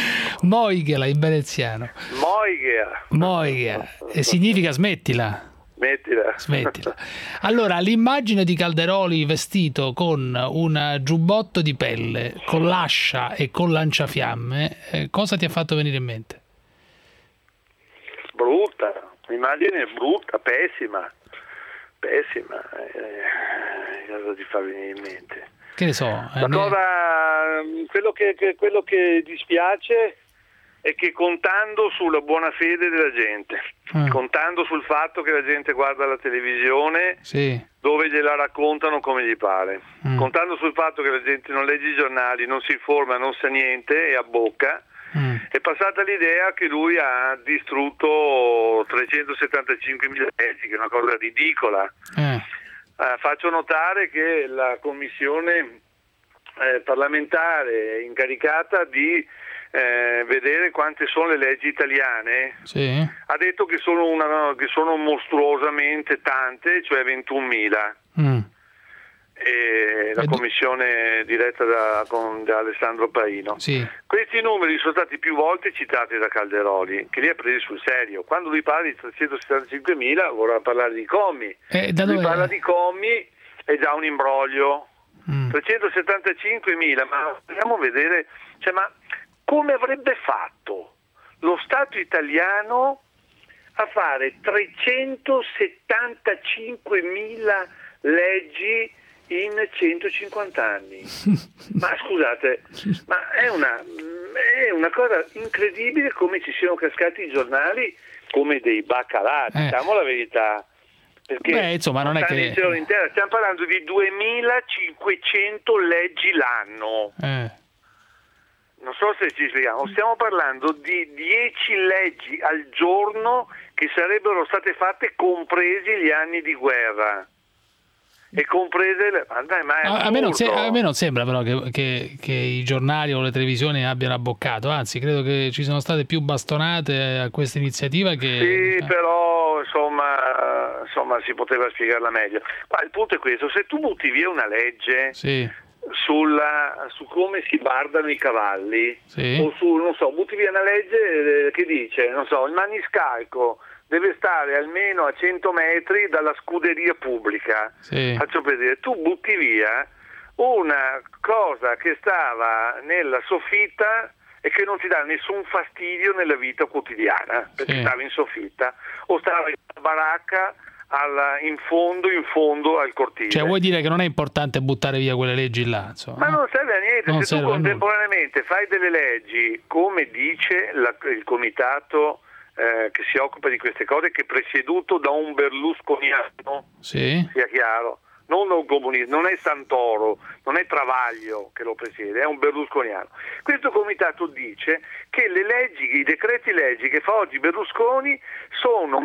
Moighea in veneziano. Moighea. E significa smettila. Smettila. Allora, l'immagine di Calderoli vestito con un giubbotto di pelle, con l'ascia e con lanciafiamme, cosa ti ha fatto venire in mente? Brutta, l'immagine è brutta, pessima. Cosa ti fa venire in mente? Che ne so. Quello che dispiace è che, contando sulla buona fede della gente, contando sul fatto che la gente guarda la televisione dove gliela raccontano come gli pare, contando sul fatto che la gente non legge i giornali, non si informa, non sa niente e abbocca, è passata l'idea che lui ha distrutto 375.000 leggi, che è una cosa ridicola. Faccio notare che la commissione parlamentare incaricata di vedere quante sono le leggi italiane ha detto che sono mostruosamente tante, cioè 21.000. E la commissione diretta da Alessandro Paino. Questi numeri sono stati più volte citati da Calderoli, che li ha presi sul serio. Quando lui parla di 375.000 vorrà parlare di commi. Lui parla di commi, è già un imbroglio. 375.000, ma vogliamo vedere, ma come avrebbe fatto lo Stato italiano a fare 375.000 leggi in 150 anni? Ma scusate, ma è una cosa incredibile come ci siano cascati i giornali come dei baccalà, diciamo la verità. Perché insomma, non è che stiamo parlando di 2.500 leggi l'anno. Non so se ci spieghiamo, stiamo parlando di 10 leggi al giorno che sarebbero state fatte compresi gli anni di guerra. E comprese a me non sembra però che i giornali o le televisioni abbiano abboccato, anzi credo che ci siano state più bastonate a questa iniziativa che... Sì, però insomma si poteva spiegarla meglio. Ma il punto è questo: se tu butti via una legge su come si bardano i cavalli, o butti via una legge che dice, il maniscalco deve stare almeno a 100 metri dalla scuderia pubblica. Faccio per dire, tu butti via una cosa che stava nella soffitta e che non ti dà nessun fastidio nella vita quotidiana, perché stava in soffitta o stava in baracca in fondo al cortile. Cioè, vuoi dire che non è importante buttare via quelle leggi là, insomma? Ma non serve a niente, se tu contemporaneamente fai delle leggi, come dice il comitato che si occupa di queste cose, che è presieduto da un berlusconiano, sia chiaro, non un comunista, non è Santoro, non è Travaglio che lo presiede, è un berlusconiano. Questo comitato dice che i decreti leggi che fa oggi Berlusconi hanno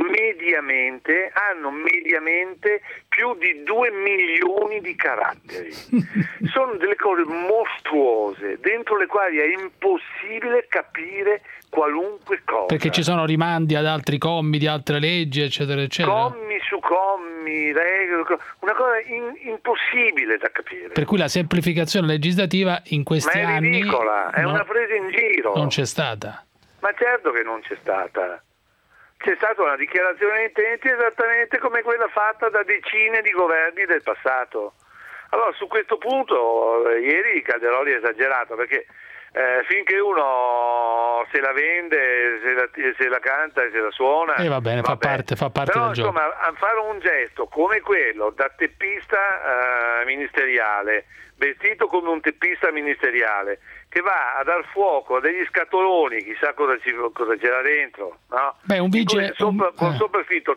mediamente più di 2 milioni di caratteri. Sono delle cose mostruose, dentro le quali è impossibile capire qualunque cosa. Perché ci sono rimandi ad altri commi di altre leggi, eccetera, eccetera. Commi su commi, regole, una cosa impossibile da capire. Per cui la semplificazione legislativa in questi anni... Ma è ridicola, è una presa in giro. Non c'è stata. Ma certo che non c'è stata. C'è stata una dichiarazione di intenti esattamente come quella fatta da decine di governi del passato. Allora, su questo punto, ieri Calderoli ha esagerato, perché finché uno se la vende, se la canta e se la suona, va bene, fa parte però, del gioco. Insomma, a fare un gesto come quello da teppista ministeriale, vestito come un teppista ministeriale, che va a dar fuoco a degli scatoloni, chissà cosa c'era dentro, no? Con sopraffitto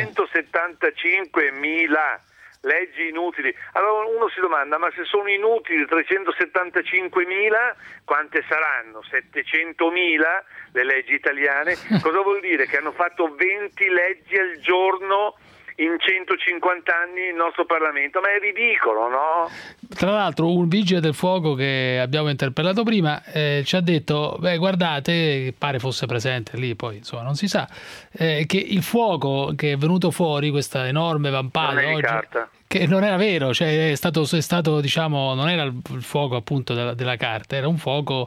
375.000 leggi inutili. Allora uno si domanda, ma se sono inutili 375.000, quante saranno? 700.000 le leggi italiane? Cosa vuol dire? Che hanno fatto 20 leggi al giorno in 150 anni il nostro Parlamento? Ma è ridicolo, no? Tra l'altro un vigile del fuoco che abbiamo interpellato prima ci ha detto, guardate, pare fosse presente lì, poi insomma non si sa, che il fuoco che è venuto fuori, questa enorme vampata non è di carta, che non era vero, cioè è stato diciamo, non era il fuoco appunto della carta, era un fuoco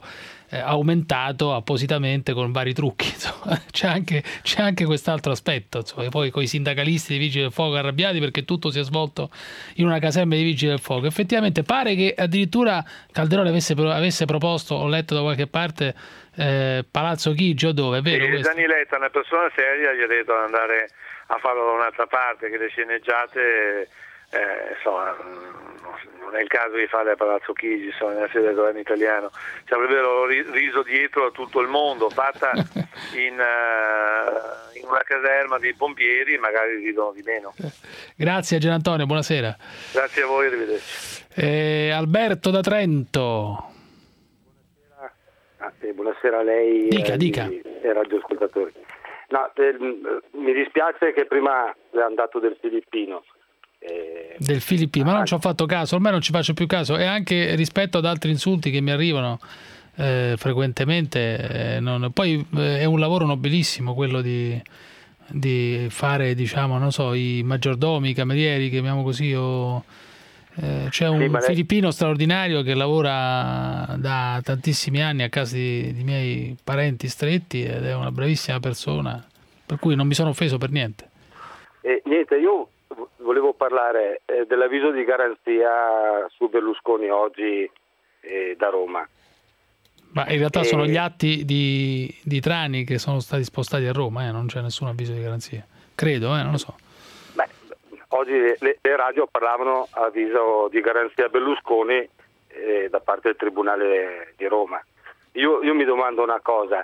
aumentato appositamente con vari trucchi. Insomma, c'è anche quest'altro aspetto, insomma, e poi con i sindacalisti dei Vigili del Fuoco arrabbiati perché tutto si è svolto in una caserma dei Vigili del Fuoco. Effettivamente pare che addirittura Calderoli avesse proposto, ho letto da qualche parte, Palazzo Chigi o dove, è vero? Sì, Gianni Letta, una persona seria, gli ha detto di andare a farlo da un'altra parte, che le sceneggiate insomma non è il caso di farle a Palazzo Chigi, sono nella sede del governo italiano, ci avrebbero riso dietro a tutto il mondo, fatta in una caserma di pompieri magari ridono di meno. Grazie Gian Antonio, buonasera. Grazie a voi, arrivederci. Alberto da Trento. Buonasera a lei e radioascoltatori. No, mi dispiace che prima è andato del filippino. Del filippino, ma non ci ho fatto caso, ormai non ci faccio più caso, e anche rispetto ad altri insulti che mi arrivano frequentemente, poi è un lavoro nobilissimo quello di fare, diciamo, non so, i maggiordomi, i camerieri, chiamiamo così, o c'è un filippino straordinario che lavora da tantissimi anni a casa di miei parenti stretti ed è una bravissima persona, per cui non mi sono offeso per niente. Niente, io volevo parlare dell'avviso di garanzia su Berlusconi oggi da Roma. Ma in realtà sono gli atti di Trani che sono stati spostati a Roma, non c'è nessun avviso di garanzia, credo, non lo so. Oggi le radio parlavano avviso di garanzia a Berlusconi da parte del Tribunale di Roma. Io mi domando una cosa,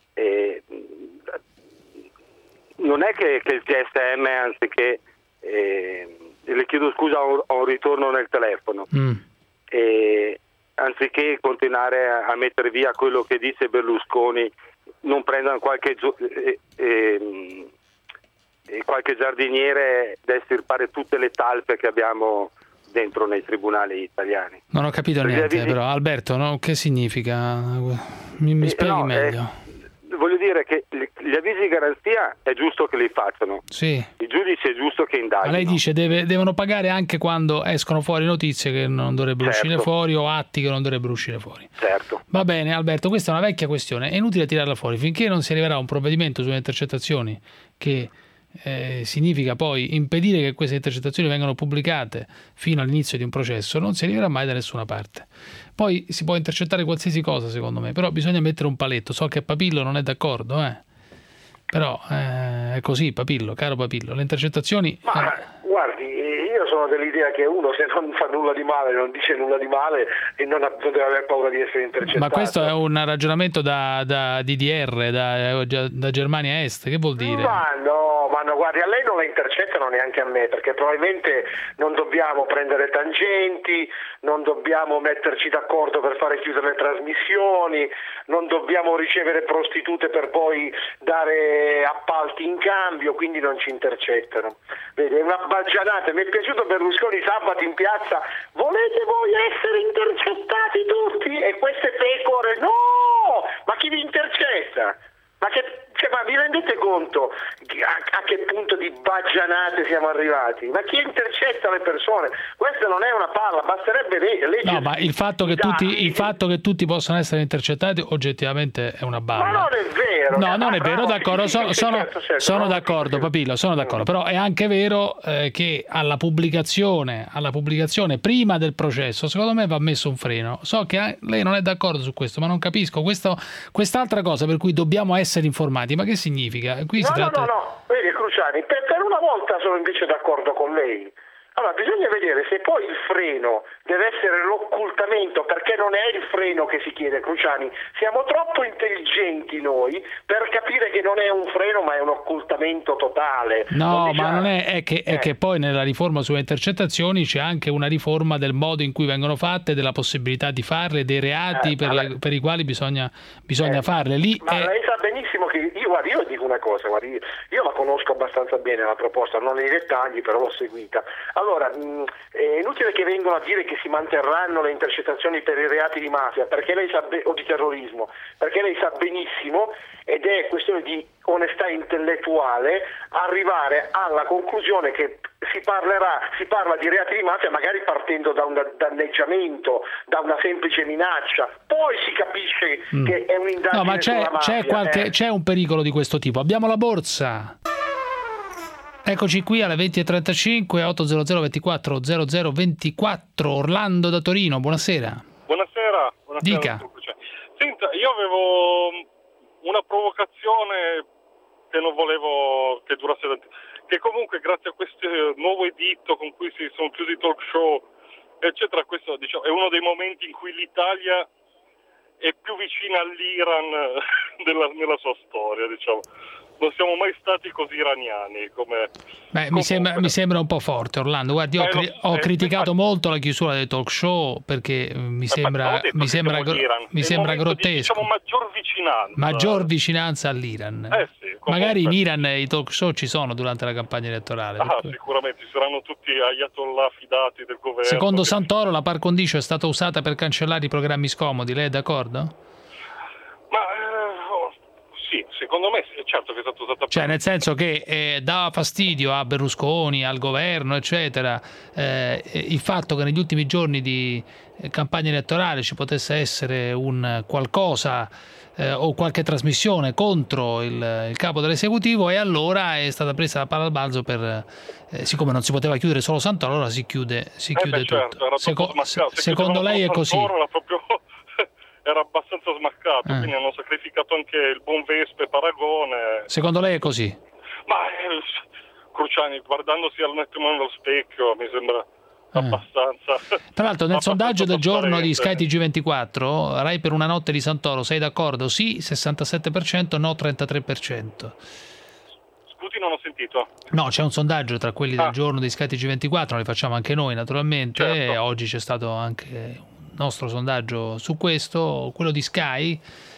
non è che il CSM, anziché le chiedo scusa, ho un ritorno nel telefono, anziché continuare a mettere via quello che dice Berlusconi, non prendano qualche giardiniere da estirpare tutte le talpe che abbiamo dentro nei tribunali italiani. Non ho capito niente, però Alberto, no? Che significa? Mi spieghi meglio. Voglio dire che gli avvisi di garanzia è giusto che li facciano. Sì. I giudici è giusto che indaghino. Ma lei dice devono pagare anche quando escono fuori notizie che non dovrebbero uscire fuori o atti che non dovrebbero uscire fuori. Certo. Va bene Alberto, questa è una vecchia questione, è inutile tirarla fuori finché non si arriverà a un provvedimento sulle intercettazioni che significa poi impedire che queste intercettazioni vengano pubblicate fino all'inizio di un processo, non si arriverà mai da nessuna parte. Poi si può intercettare qualsiasi cosa, secondo me, però bisogna mettere un paletto. So che Papillo non è d'accordo, però è così, Papillo, caro Papillo, le intercettazioni... Guardi, io sono dell'idea che uno, se non fa nulla di male, non dice nulla di male e non deve aver paura di essere intercettato. Ma questo è un ragionamento da DDR, da Germania Est, che vuol dire? Ma no, guardi, a lei non la intercettano neanche a me, perché probabilmente non dobbiamo prendere tangenti, non dobbiamo metterci d'accordo per fare chiudere le trasmissioni, non dobbiamo ricevere prostitute per poi dare appalti in cambio, quindi non ci intercettano. Vedi, è una baggianata. Mi è piaciuto Berlusconi sabato in piazza: volete voi essere intercettati tutti? E queste pecore? No! Ma chi vi intercetta? Ma vi rendete conto a che punto di baggianate siamo arrivati? Ma chi intercetta le persone? Questa non è una palla, basterebbe leggere. No, ma il fatto che tutti possano essere intercettati oggettivamente è una balla. Ma non è vero. No, non è vero, d'accordo, sono d'accordo, Papillo, sono d'accordo, però è anche vero che alla pubblicazione prima del processo, secondo me va messo un freno. So che lei non è d'accordo su questo, ma non capisco quest'altra cosa per cui dobbiamo essere informati. Ma che significa? Qui si tratta... No, vedi Cruciani, per una volta sono invece d'accordo con lei. Allora, bisogna vedere se poi il freno deve essere l'occultamento, perché non è il freno che si chiede, Cruciani. Siamo troppo intelligenti noi per capire che non è un freno ma è un occultamento totale. No, ma non è che poi nella riforma sulle intercettazioni c'è anche una riforma del modo in cui vengono fatte, della possibilità di farle, dei reati per i quali bisogna farle. Lei sa benissimo che io dico una cosa, io la conosco abbastanza bene la proposta, non nei dettagli, però l'ho seguita. Allora, è inutile che vengano a dire che si manterranno le intercettazioni per i reati di mafia, perché lei sa o di terrorismo, perché lei sa benissimo, ed è questione di onestà intellettuale, arrivare alla conclusione che si parla di reati di mafia magari partendo da un danneggiamento, da una semplice minaccia, poi si capisce che è un'indagine. No, ma mafia, c'è un pericolo di questo tipo. Abbiamo la borsa. Eccoci qui alle 20:35, 800 24 0024. Orlando da Torino, buonasera. Buonasera. Dica. Senta, io avevo una provocazione che non volevo che durasse tanto, che comunque grazie a questo nuovo editto con cui si sono chiusi i talk show, eccetera, questo diciamo, è uno dei momenti in cui l'Italia è più vicina all'Iran nella sua storia, diciamo. Non siamo mai stati così iraniani come... Mi sembra un po' forte, Orlando. Guardi, ho criticato molto la chiusura del talk show perché mi sembra grottesco. Diciamo maggior vicinanza all'Iran. Sì, magari in Iran i talk show ci sono durante la campagna elettorale. Sicuramente saranno tutti ayatollah fidati del governo. Secondo Santoro la par condicio è stata usata per cancellare i programmi scomodi, lei è d'accordo? Sì, secondo me certo che è stata usata. Cioè, nel senso che dava fastidio a Berlusconi, al governo, eccetera, il fatto che negli ultimi giorni di campagna elettorale ci potesse essere un qualcosa o qualche trasmissione contro il capo dell'esecutivo, e allora è stata presa la palla al balzo per siccome non si poteva chiudere solo Santoro, allora si chiude tutto. Secondo lei è così? Era abbastanza smaccato, quindi hanno sacrificato anche il buon Vespe Paragone. Secondo lei è così? Ma Cruciani, guardandosi al attimo nello specchio, mi sembra abbastanza. Tra l'altro nel sondaggio del giorno di Sky TG24, Rai per una notte di Santoro, sei d'accordo? Sì, 67%, no 33%. Scusi, non ho sentito. No, c'è un sondaggio tra quelli del giorno di Sky TG24, non li facciamo anche noi naturalmente, certo. E oggi c'è stato anche nostro sondaggio su questo, quello di Sky.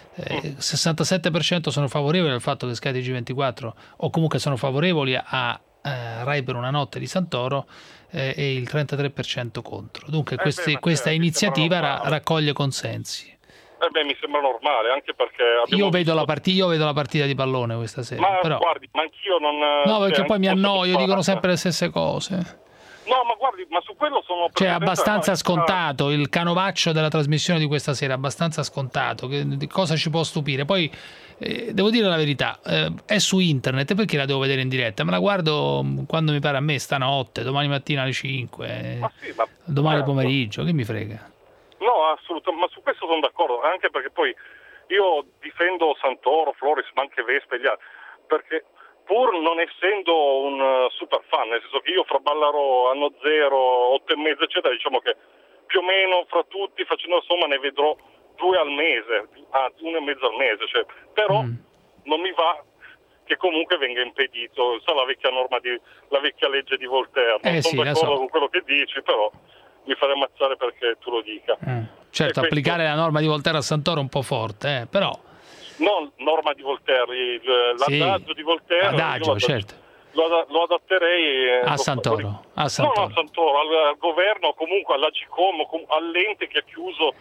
67% sono favorevoli al fatto che Sky TG24, o comunque sono favorevoli a Rai per una notte di Santoro, e il 33% contro. Dunque questa iniziativa raccoglie consensi. Mi sembra normale, anche perché io vedo la partita di pallone questa sera. Però guardi, ma anch'io non... No, perché poi mi annoio, dicono sempre le stesse cose. No, ma guardi, ma su quello sono... Cioè, abbastanza scontato, il canovaccio della trasmissione di questa sera, abbastanza scontato, cosa ci può stupire? Poi, devo dire la verità, è su internet, perché la devo vedere in diretta? Me la guardo quando mi pare a me, stanotte, domani mattina alle 5, domani pomeriggio, che mi frega? No, assolutamente, ma su questo sono d'accordo, anche perché poi io difendo Santoro, Floris, ma anche Vespa e gli altri, perché... pur non essendo un super fan, nel senso che io fra Ballarò, Anno Zero, 8 e mezzo eccetera, diciamo che più o meno fra tutti, facendo la somma, ne vedrò 2 al mese, 1 e mezzo al mese, cioè, però non mi va che comunque venga impedito, sa la vecchia norma la vecchia legge di Voltaire, non sono d'accordo con quello che dici, però mi farei ammazzare perché tu lo dica. Certo, applicare la norma di Voltaire a Santoro è un po' forte, però... Non norma di Voltaire, l'adagio di Voltaire, adagio, certo. Lo adatterei a Santoro. Non a Santoro, al governo, comunque all'Agcom, all'ente che ha chiuso.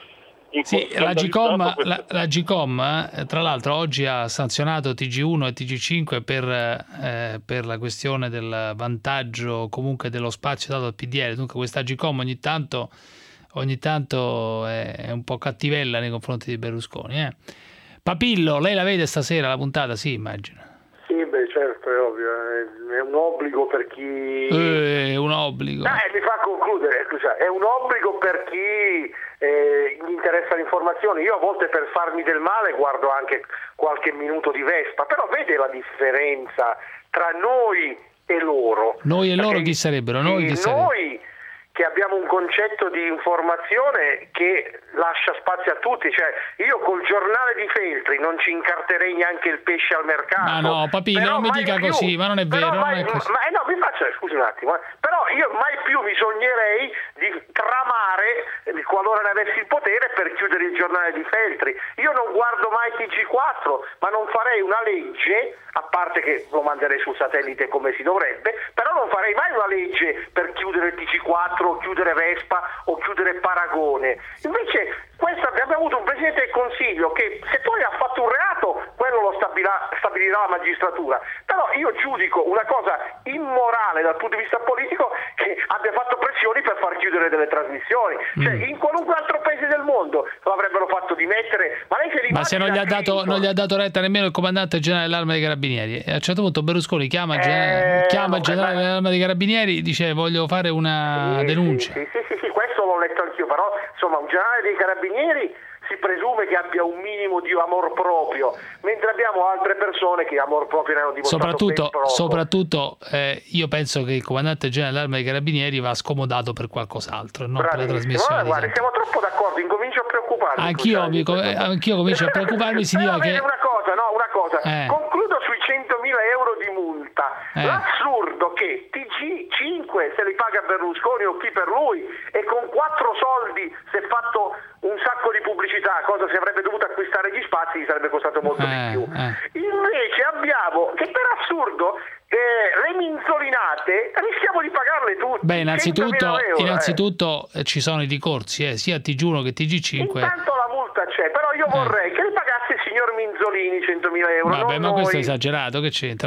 L'Agcom, tra l'altro, oggi ha sanzionato TG1 e TG5 per la questione del vantaggio comunque dello spazio dato al PDL. Dunque questa Agcom ogni tanto è un po' cattivella nei confronti di Berlusconi. Papillo, lei la vede stasera la puntata? Sì, immagino. Sì, certo, è ovvio, è un obbligo per chi... È un obbligo. Mi fa concludere, scusa, è un obbligo per chi gli interessa l'informazione. Io a volte per farmi del male guardo anche qualche minuto di Vespa, però vede la differenza tra noi e loro. Noi e loro chi sarebbero? Noi che abbiamo un concetto di informazione che lascia spazio a tutti, cioè io col giornale di Feltri non ci incarterei neanche il pesce al mercato. Ma no, Papino, non mi dica così, ma non è vero. Mi faccia, scusi un attimo, però io mai più mi sognerei di tramare, qualora ne avessi il potere, per chiudere il giornale di Feltri. Io non guardo mai TG4, ma non farei una legge, a parte che lo manderei sul satellite come si dovrebbe, però non farei mai una legge per chiudere il TG4 o chiudere Vespa o chiudere Paragone. Invece abbiamo avuto un Presidente del Consiglio che, se poi ha fatto un reato, quello lo stabilirà la magistratura. Però io giudico una cosa immorale dal punto di vista politico che abbia fatto pressioni per far chiudere delle trasmissioni. Cioè, in qualunque altro paese del mondo lo avrebbero fatto dimettere. Ma se non gli ha dato retta nemmeno il comandante generale dell'Arma dei Carabinieri. E a un certo punto Berlusconi chiama il generale dell'Arma dei Carabinieri, dice voglio fare una denuncia. Sì, questo l'ho letto anch'io, però insomma un generale dei Carabinieri si presume che abbia un minimo di amor proprio, mentre abbiamo altre persone che amor proprio ne hanno dimostrato ben poco. Soprattutto io penso che il comandante generale dell'Arma dei Carabinieri va scomodato per qualcos'altro, non per la trasmissione. Guarda, siamo troppo d'accordo, incomincio a preoccuparmi. Anch'io comincio a preoccuparmi, si dica che... Una cosa, concludo sui 100.000 euro di multa. L'assurdo che TG5 se li paga Berlusconi o chi per lui, e con 4 soldi si è fatto un sacco di pubblicità, cosa si avrebbe dovuto acquistare gli spazi, gli sarebbe costato molto di più. Invece abbiamo, che per assurdo, le minzolinate rischiamo di pagarle tutte. Beh, innanzitutto ci sono i ricorsi, sia TG1 che TG5. Intanto la multa c'è, però io vorrei che li pagasse il signor Minzolini 100.000 euro. Vabbè, ma questo è esagerato, che c'entra?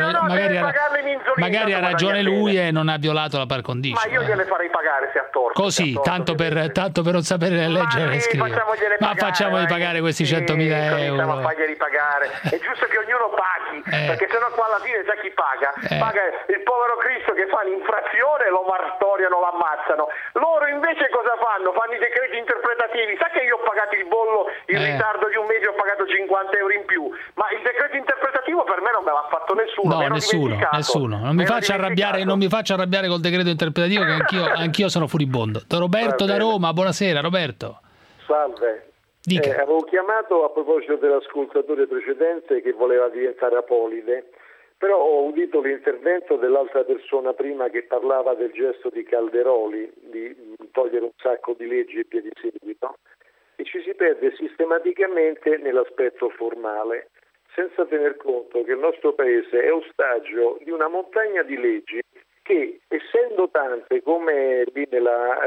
Magari ha ragione lui e non ha violato la par condicio. Ma io gliele farei pagare se ha torto. Così, tanto per non sapere leggere e scrivere. Ma facciamogli pagare questi 100.000 euro. Ma farglieli pagare. È giusto che ognuno paghi, perché sennò qua alla fine sa chi paga? Paga il povero Cristo che fa l'infrazione, lo martoriano, lo ammazzano. Loro invece cosa fanno? Fanno i decreti interpretativi. Sa che io ho pagato il bollo in ritardo di un mese, ho pagato 50 euro in più, ma il decreto interpretativo per me non me l'ha fatto nessuno. No, nessuno. Non mi faccia arrabbiare col decreto interpretativo, che anch'io sono furibondo. Roberto da Roma, buonasera Roberto. Salve. Avevo chiamato a proposito dell'ascoltatore precedente che voleva diventare apolide, però ho udito l'intervento dell'altra persona prima che parlava del gesto di Calderoli di togliere un sacco di leggi e via di seguito, e ci si perde sistematicamente nell'aspetto formale, senza tener conto che il nostro paese è ostaggio di una montagna di leggi che, essendo tante come lì nella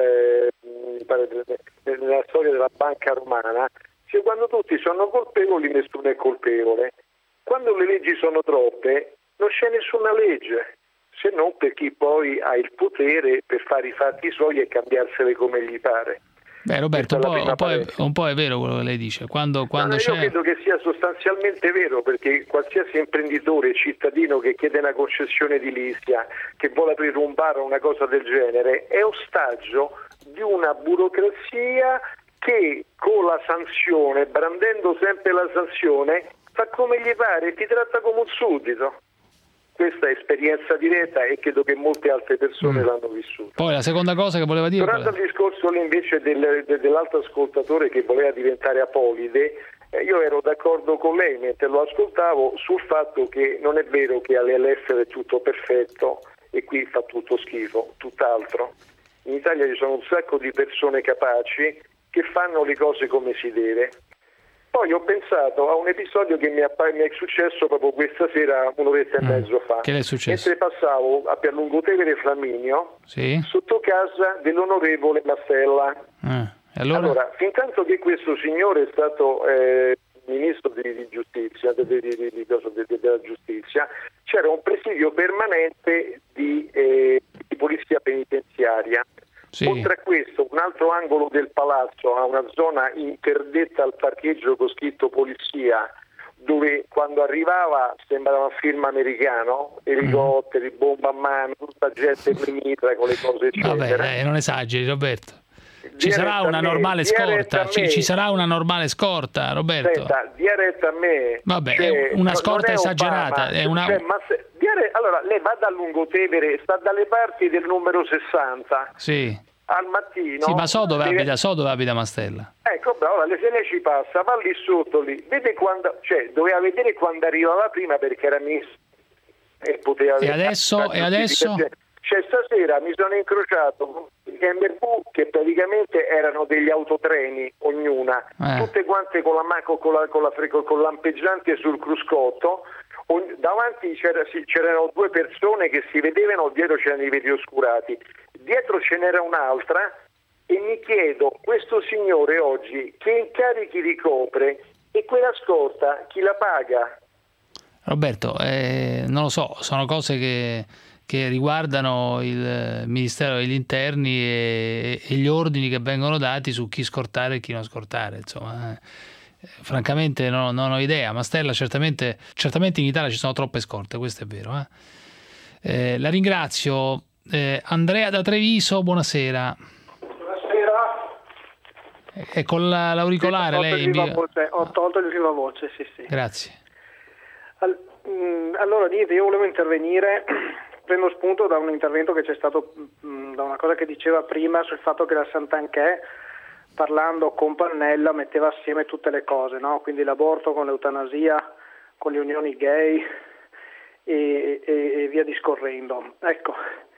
storia della banca romana, cioè quando tutti sono colpevoli nessuno è colpevole. Quando le leggi sono troppe non c'è nessuna legge, se non per chi poi ha il potere per fare i fatti suoi e cambiarsele come gli pare. Beh Roberto, un po' è vero quello che lei dice. Quando c'è... Io credo che sia sostanzialmente vero, perché qualsiasi imprenditore, cittadino che chiede una concessione edilizia, che vuole aprire un bar o una cosa del genere, è ostaggio di una burocrazia che con la sanzione, brandendo sempre la sanzione, fa come gli pare e ti tratta come un suddito. Questa è esperienza diretta e credo che molte altre persone l'hanno vissuta. Poi la seconda cosa che voleva dire... Tornando al discorso invece dell'altro ascoltatore che voleva diventare apolide, io ero d'accordo con lei mentre lo ascoltavo sul fatto che non è vero che all'estero è tutto perfetto e qui fa tutto schifo, tutt'altro. In Italia ci sono un sacco di persone capaci che fanno le cose come si deve. Poi ho pensato a un episodio che mi è successo proprio questa sera, un'oretta e mezzo fa. Che le è successo? Mentre passavo a Pianlungotevere Flaminio, sotto casa dell'onorevole Mastella. Allora, fintanto che questo signore è stato ministro di giustizia, della giustizia, c'era un presidio permanente di polizia penitenziaria. Sì. Oltre a questo, un altro angolo del palazzo ha una zona interdetta al parcheggio con scritto polizia, dove quando arrivava sembrava un film americano, elicotteri, bomba a mano, tutta gente mitra con le cose eccetera. Vabbè, non esageri Roberto. Ci sarà una normale scorta, ci sarà una normale scorta, Roberto. Senta, dia retta a me. Vabbè, una scorta esagerata. Allora, lei va da Lungotevere, sta dalle parti del numero 60. Sì. Al mattino. Sì, ma so dove abita Mastella. Ecco, bravo, se lei ci passa, va lì sotto, vede quando, doveva vedere quando arrivava prima perché era messo e poteva E adesso? Cioè stasera mi sono incrociato con i BMW che praticamente erano degli autotreni ognuna, tutte quante con con lampeggiante sul cruscotto. Davanti c'erano due persone che si vedevano, dietro c'erano i vetri oscurati, dietro ce n'era un'altra, e mi chiedo, questo signore oggi che incarichi ricopre e quella scorta chi la paga? Roberto, non lo so, sono cose che riguardano il Ministero degli Interni e gli ordini che vengono dati su chi scortare e chi non scortare, insomma. Francamente non ho idea, ma Stella, certamente in Italia ci sono troppe scorte, questo è vero. La ringrazio. Andrea da Treviso, buonasera. Buonasera. E con l'auricolare ho tolto il viva voce, sì. Grazie. Allora niente, io volevo intervenire, prendo spunto da un intervento che c'è stato, da una cosa che diceva prima sul fatto che la Santanchè, parlando con Pannella, metteva assieme tutte le cose, no? Quindi l'aborto con l'eutanasia, con le unioni gay e via discorrendo. Ecco,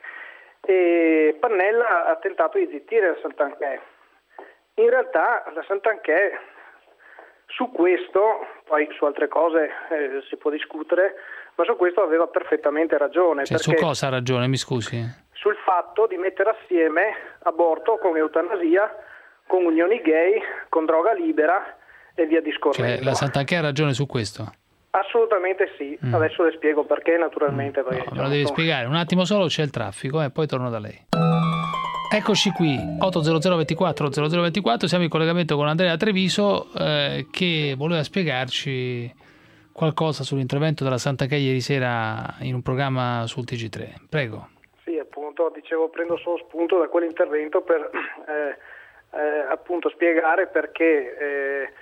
e Pannella ha tentato di zittire la Santanchè. In realtà la Santanchè su questo, poi su altre cose si può discutere, ma su questo aveva perfettamente ragione. Cioè, su cosa ha ragione, mi scusi? Sul fatto di mettere assieme aborto con eutanasia, con unioni gay, con droga libera e via discorrendo. Cioè, la Santanchè ha ragione su questo? Assolutamente sì. Adesso le spiego perché, naturalmente. Me lo devi spiegare. Un attimo solo, c'è il traffico e poi torno da lei. Eccoci qui, 800 24 0024, siamo in collegamento con Andrea Treviso che voleva spiegarci qualcosa sull'intervento della Santanchè ieri sera in un programma sul TG3. Prego. Sì, appunto, dicevo, prendo solo spunto da quell'intervento per appunto spiegare perché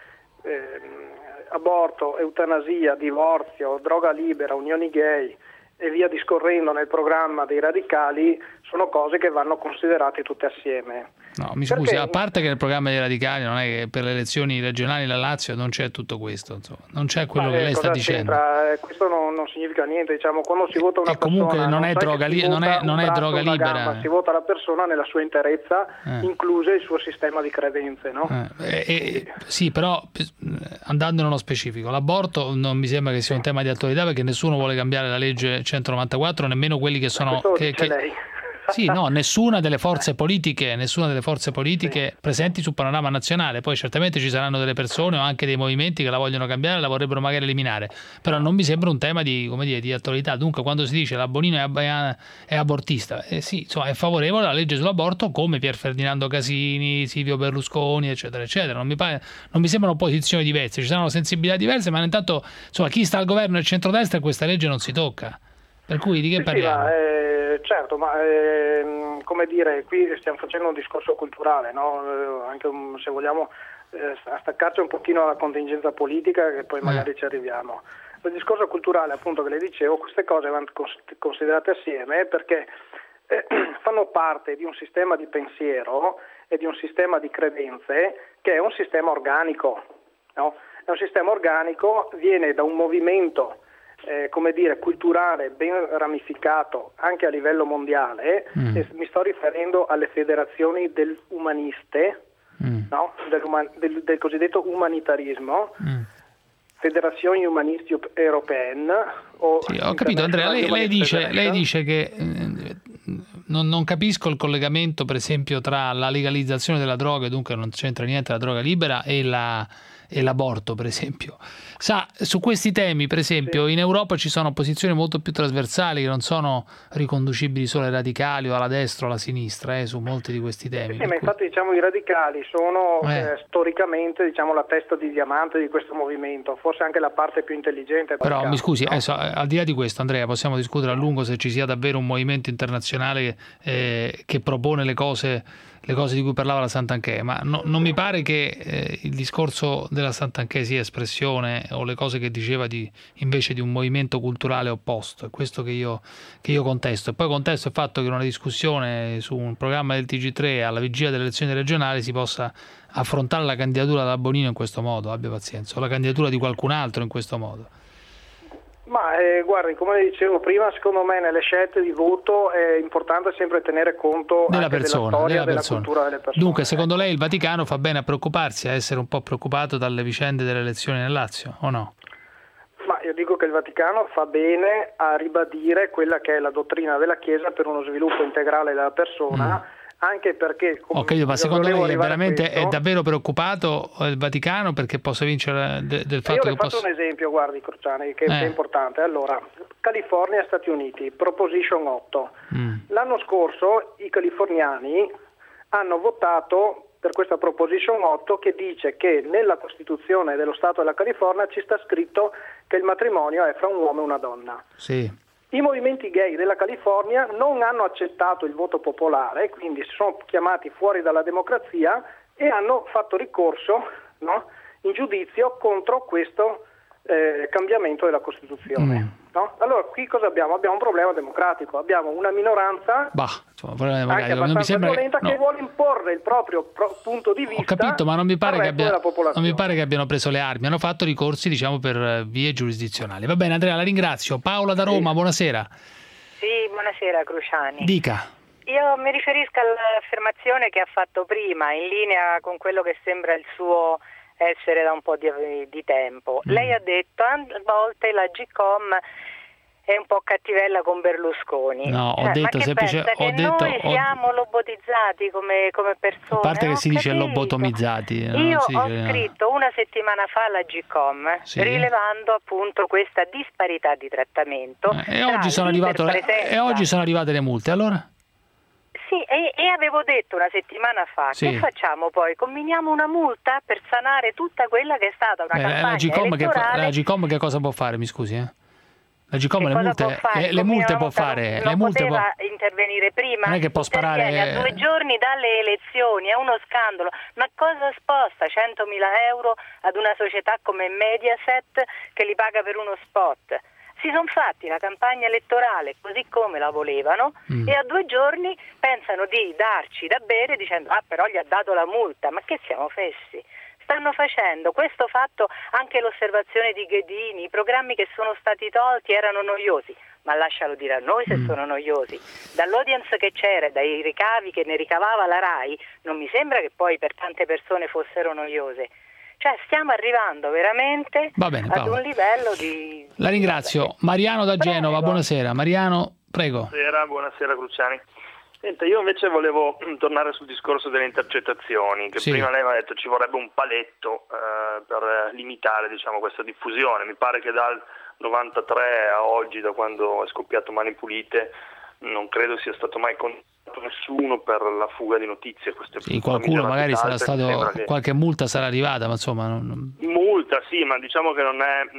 aborto, eutanasia, divorzio, droga libera, unioni gay e via discorrendo nel programma dei radicali sono cose che vanno considerate tutte assieme. No, mi scusi, a parte che nel programma dei radicali non è che per le elezioni regionali la Lazio non c'è tutto questo, insomma, non c'è quello che lei sta dicendo. Questo non significa niente, diciamo, quando si vota una persona comunque non è droga libera. Si vota la persona nella sua interezza, incluso il suo sistema di credenze, no? Sì, però andando nello specifico, l'aborto non mi sembra che sia un tema di attualità perché nessuno vuole cambiare la legge 194, nemmeno quelli che sono lei. Sì, no, nessuna delle forze politiche presenti sul panorama nazionale. Poi certamente ci saranno delle persone o anche dei movimenti che la vogliono cambiare, la vorrebbero magari eliminare, però non mi sembra un tema di attualità. Dunque, quando si dice la Bonino è abortista, sì, insomma, è favorevole alla legge sull'aborto come Pier Ferdinando Casini, Silvio Berlusconi, eccetera, eccetera. Non mi sembrano posizioni diverse, ci saranno sensibilità diverse, ma intanto, insomma, chi sta al governo e al centrodestra questa legge non si tocca. Per cui di che parliamo? Certo, ma come dire, qui stiamo facendo un discorso culturale, no? Anche se vogliamo staccarci un pochino dalla contingenza politica, che poi magari ci arriviamo. Il discorso culturale, appunto, che le dicevo, queste cose vanno considerate assieme perché fanno parte di un sistema di pensiero e di un sistema di credenze che è un sistema organico, no? È un sistema organico, viene da un movimento culturale ben ramificato anche a livello mondiale, e mi sto riferendo alle federazioni umaniste, no? del cosiddetto umanitarismo, federazioni umanisti europeen. Sì, ho capito, Andrea, lei dice che non capisco il collegamento, per esempio, tra la legalizzazione della droga, e dunque non c'entra niente la droga libera, e l'aborto, per esempio. Sa, su questi temi, per esempio, in Europa ci sono posizioni molto più trasversali che non sono riconducibili solo ai radicali o alla destra o alla sinistra, su molti di questi temi. Sì, ma infatti i radicali sono storicamente la testa di diamante di questo movimento, forse anche la parte più intelligente. Però mi scusi, adesso, al di là di questo, Andrea, possiamo discutere a lungo se ci sia davvero un movimento internazionale che propone le cose di cui parlava la Santanchè, ma non mi pare che il discorso della Santanchè sia espressione, o le cose che diceva invece di un movimento culturale opposto. È questo che io contesto. E poi contesto il fatto che in una discussione su un programma del TG3 alla vigilia delle elezioni regionali si possa affrontare la candidatura da Bonino in questo modo, abbia pazienza, o la candidatura di qualcun altro in questo modo. Ma guardi, come dicevo prima, secondo me nelle scelte di voto è importante sempre tenere conto della anche persona, della storia, della della persona. cultura delle persone. Dunque, secondo lei il Vaticano fa bene a preoccuparsi, a essere un po' preoccupato dalle vicende delle elezioni nel Lazio, o no? Ma io dico che il Vaticano fa bene a ribadire quella che è la dottrina della Chiesa per uno sviluppo integrale della persona, anche perché... Ho capito, ma secondo lei è davvero preoccupato il Vaticano perché possa vincere del fatto che possa... Io le faccio un esempio, guardi Cruciani, che è importante. Allora, California e Stati Uniti, Proposition 8. L'anno scorso i californiani hanno votato per questa Proposition 8 che dice che nella Costituzione dello Stato della California ci sta scritto che il matrimonio è fra un uomo e una donna. Sì. I movimenti gay della California non hanno accettato il voto popolare, quindi si sono chiamati fuori dalla democrazia e hanno fatto ricorso, no, in giudizio contro questo cambiamento della Costituzione. No? Allora qui cosa abbiamo? Abbiamo un problema democratico, abbiamo una minoranza anche abbastanza violenta che vuole imporre il proprio punto di vista. Ho capito, ma non mi pare non mi pare che abbiano preso le armi, hanno fatto ricorsi, diciamo, per vie giurisdizionali. Va bene, Andrea, la ringrazio. Paola da Roma, buonasera. Sì, buonasera Cruciani. Dica. Io mi riferisco all'affermazione che ha fatto prima, in linea con quello che sembra il suo essere da un po' di tempo. Lei ha detto a volte la GCOM è un po' cattivella con Berlusconi. No, ho detto semplicemente noi siamo lobotizzati come persone. A parte che si dice lobotomizzati. Io ho scritto una settimana fa alla GCOM rilevando appunto questa disparità di trattamento. E oggi sono arrivate le multe, allora? Sì, e avevo detto una settimana fa, che facciamo poi? Combiniamo una multa per sanare tutta quella che è stata una campagna elettorale. La GCOM che cosa può fare, mi scusi? La GCOM le multe può fare. Non poteva intervenire prima? Non è che può sparare... A 2 giorni dalle elezioni, è uno scandalo. Ma cosa sposta 100.000 euro ad una società come Mediaset che li paga per uno spot? Si sono fatti la campagna elettorale così come la volevano e a 2 giorni pensano di darci da bere dicendo però gli ha dato la multa. Ma che siamo fessi? Stanno facendo questo fatto anche l'osservazione di Ghedini, i programmi che sono stati tolti erano noiosi, ma lascialo dire a noi se sono noiosi. Dall'audience che c'era, dai ricavi che ne ricavava la RAI, non mi sembra che poi per tante persone fossero noiose. Cioè stiamo arrivando veramente ad un livello di... La ringrazio. Mariano da Genova, buonasera. Mariano, prego. Buonasera Cruciani. Senta, io invece volevo tornare sul discorso delle intercettazioni, che prima lei mi ha detto ci vorrebbe un paletto per limitare, diciamo, questa diffusione. Mi pare che dal 93 a oggi, da quando è scoppiato Mani Pulite, non credo sia stato mai condannato nessuno per la fuga di notizie. Qualcuno magari sarà stato, qualche multa sarà arrivata, ma insomma... Multa sì, ma diciamo che non è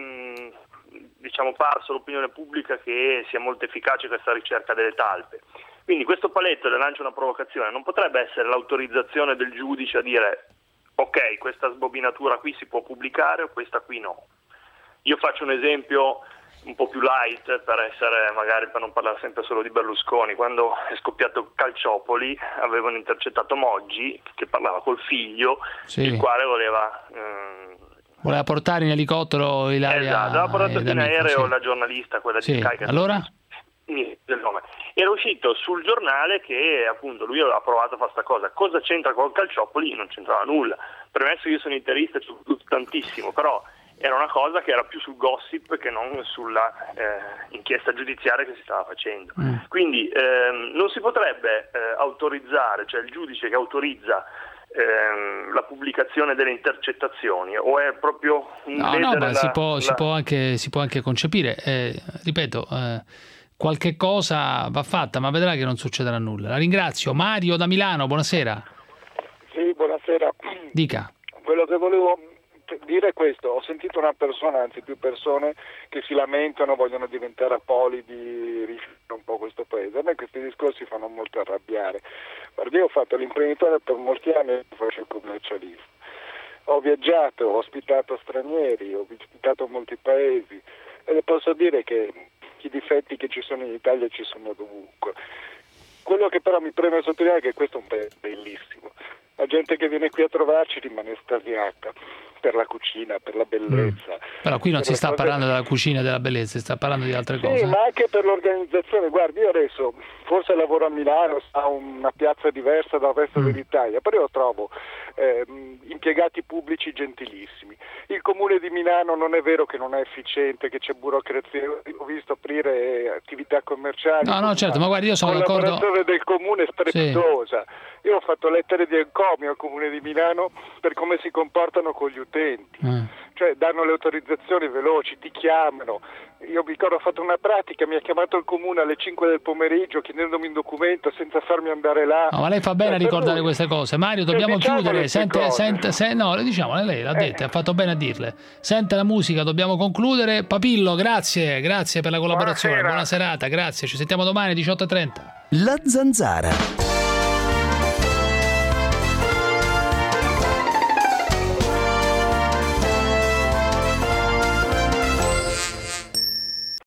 parso l'opinione pubblica che sia molto efficace questa ricerca delle talpe. Quindi questo paletto, le lancio una provocazione, non potrebbe essere l'autorizzazione del giudice a dire ok, questa sbobinatura qui si può pubblicare o questa qui no. Io faccio un esempio un po' più light per non parlare sempre solo di Berlusconi. Quando è scoppiato Calciopoli avevano intercettato Moggi che parlava col figlio, il quale voleva portare in elicottero Ilaria. Aveva portato in aereo la giornalista, quella di Sky. Allora? Del nome. Era uscito sul giornale che appunto lui aveva provato a fare sta cosa. Cosa c'entra col Calciopoli? Non c'entrava nulla. Premesso che io sono interista, ci ho tutto tantissimo, però era una cosa che era più sul gossip che non sulla inchiesta giudiziaria che si stava facendo. Quindi non si potrebbe autorizzare, cioè il giudice che autorizza la pubblicazione delle intercettazioni, o è proprio si può anche concepire, ripeto, qualche cosa va fatta, ma vedrà che non succederà nulla. La ringrazio. Mario da Milano, buonasera. Sì, buonasera. Dica. Quello che volevo dire è questo: ho sentito una persona, anzi più persone, che si lamentano, vogliono diventare apolidi, rifiutano un po' questo paese. A me questi discorsi fanno molto arrabbiare. Guarda, io ho fatto l'imprenditore per molti anni e faccio il commercialista. Ho viaggiato, ho ospitato stranieri, ho visitato molti paesi e le posso dire che i difetti che ci sono in Italia ci sono dovunque. Quello che però mi preme sottolineare è che questo è un paese bellissimo. La gente che viene qui a trovarci rimane estasiata. per la cucina, per la bellezza. Però qui non si sta parlando della cucina e della bellezza, si sta parlando di altre cose. Sì, ma anche per l'organizzazione. Guardi, io adesso forse lavoro a Milano, ha una piazza diversa dal resto dell'Italia, però io trovo impiegati pubblici gentilissimi. Il comune di Milano non è vero che non è efficiente, che c'è burocrazia, ho visto aprire attività commerciali. No, certo, ma guardi, io sono d'accordo. La collaborazione del comune è strepitosa. Sì. Io ho fatto lettere di encomio al comune di Milano per come si comportano con gli utenti. Cioè danno le autorizzazioni veloci, ti chiamano. Io mi ricordo, ho fatto una pratica, mi ha chiamato il comune alle 5 del pomeriggio chiedendomi un documento senza farmi andare là. No, ma lei fa bene a ricordare queste cose. Mario, dobbiamo chiudere. No, le diciamo, lei l'ha detta, ha fatto bene a dirle. Sente la musica, dobbiamo concludere. Papillo, grazie per la collaborazione. Buona serata, grazie. Ci sentiamo domani 18:30. La Zanzara.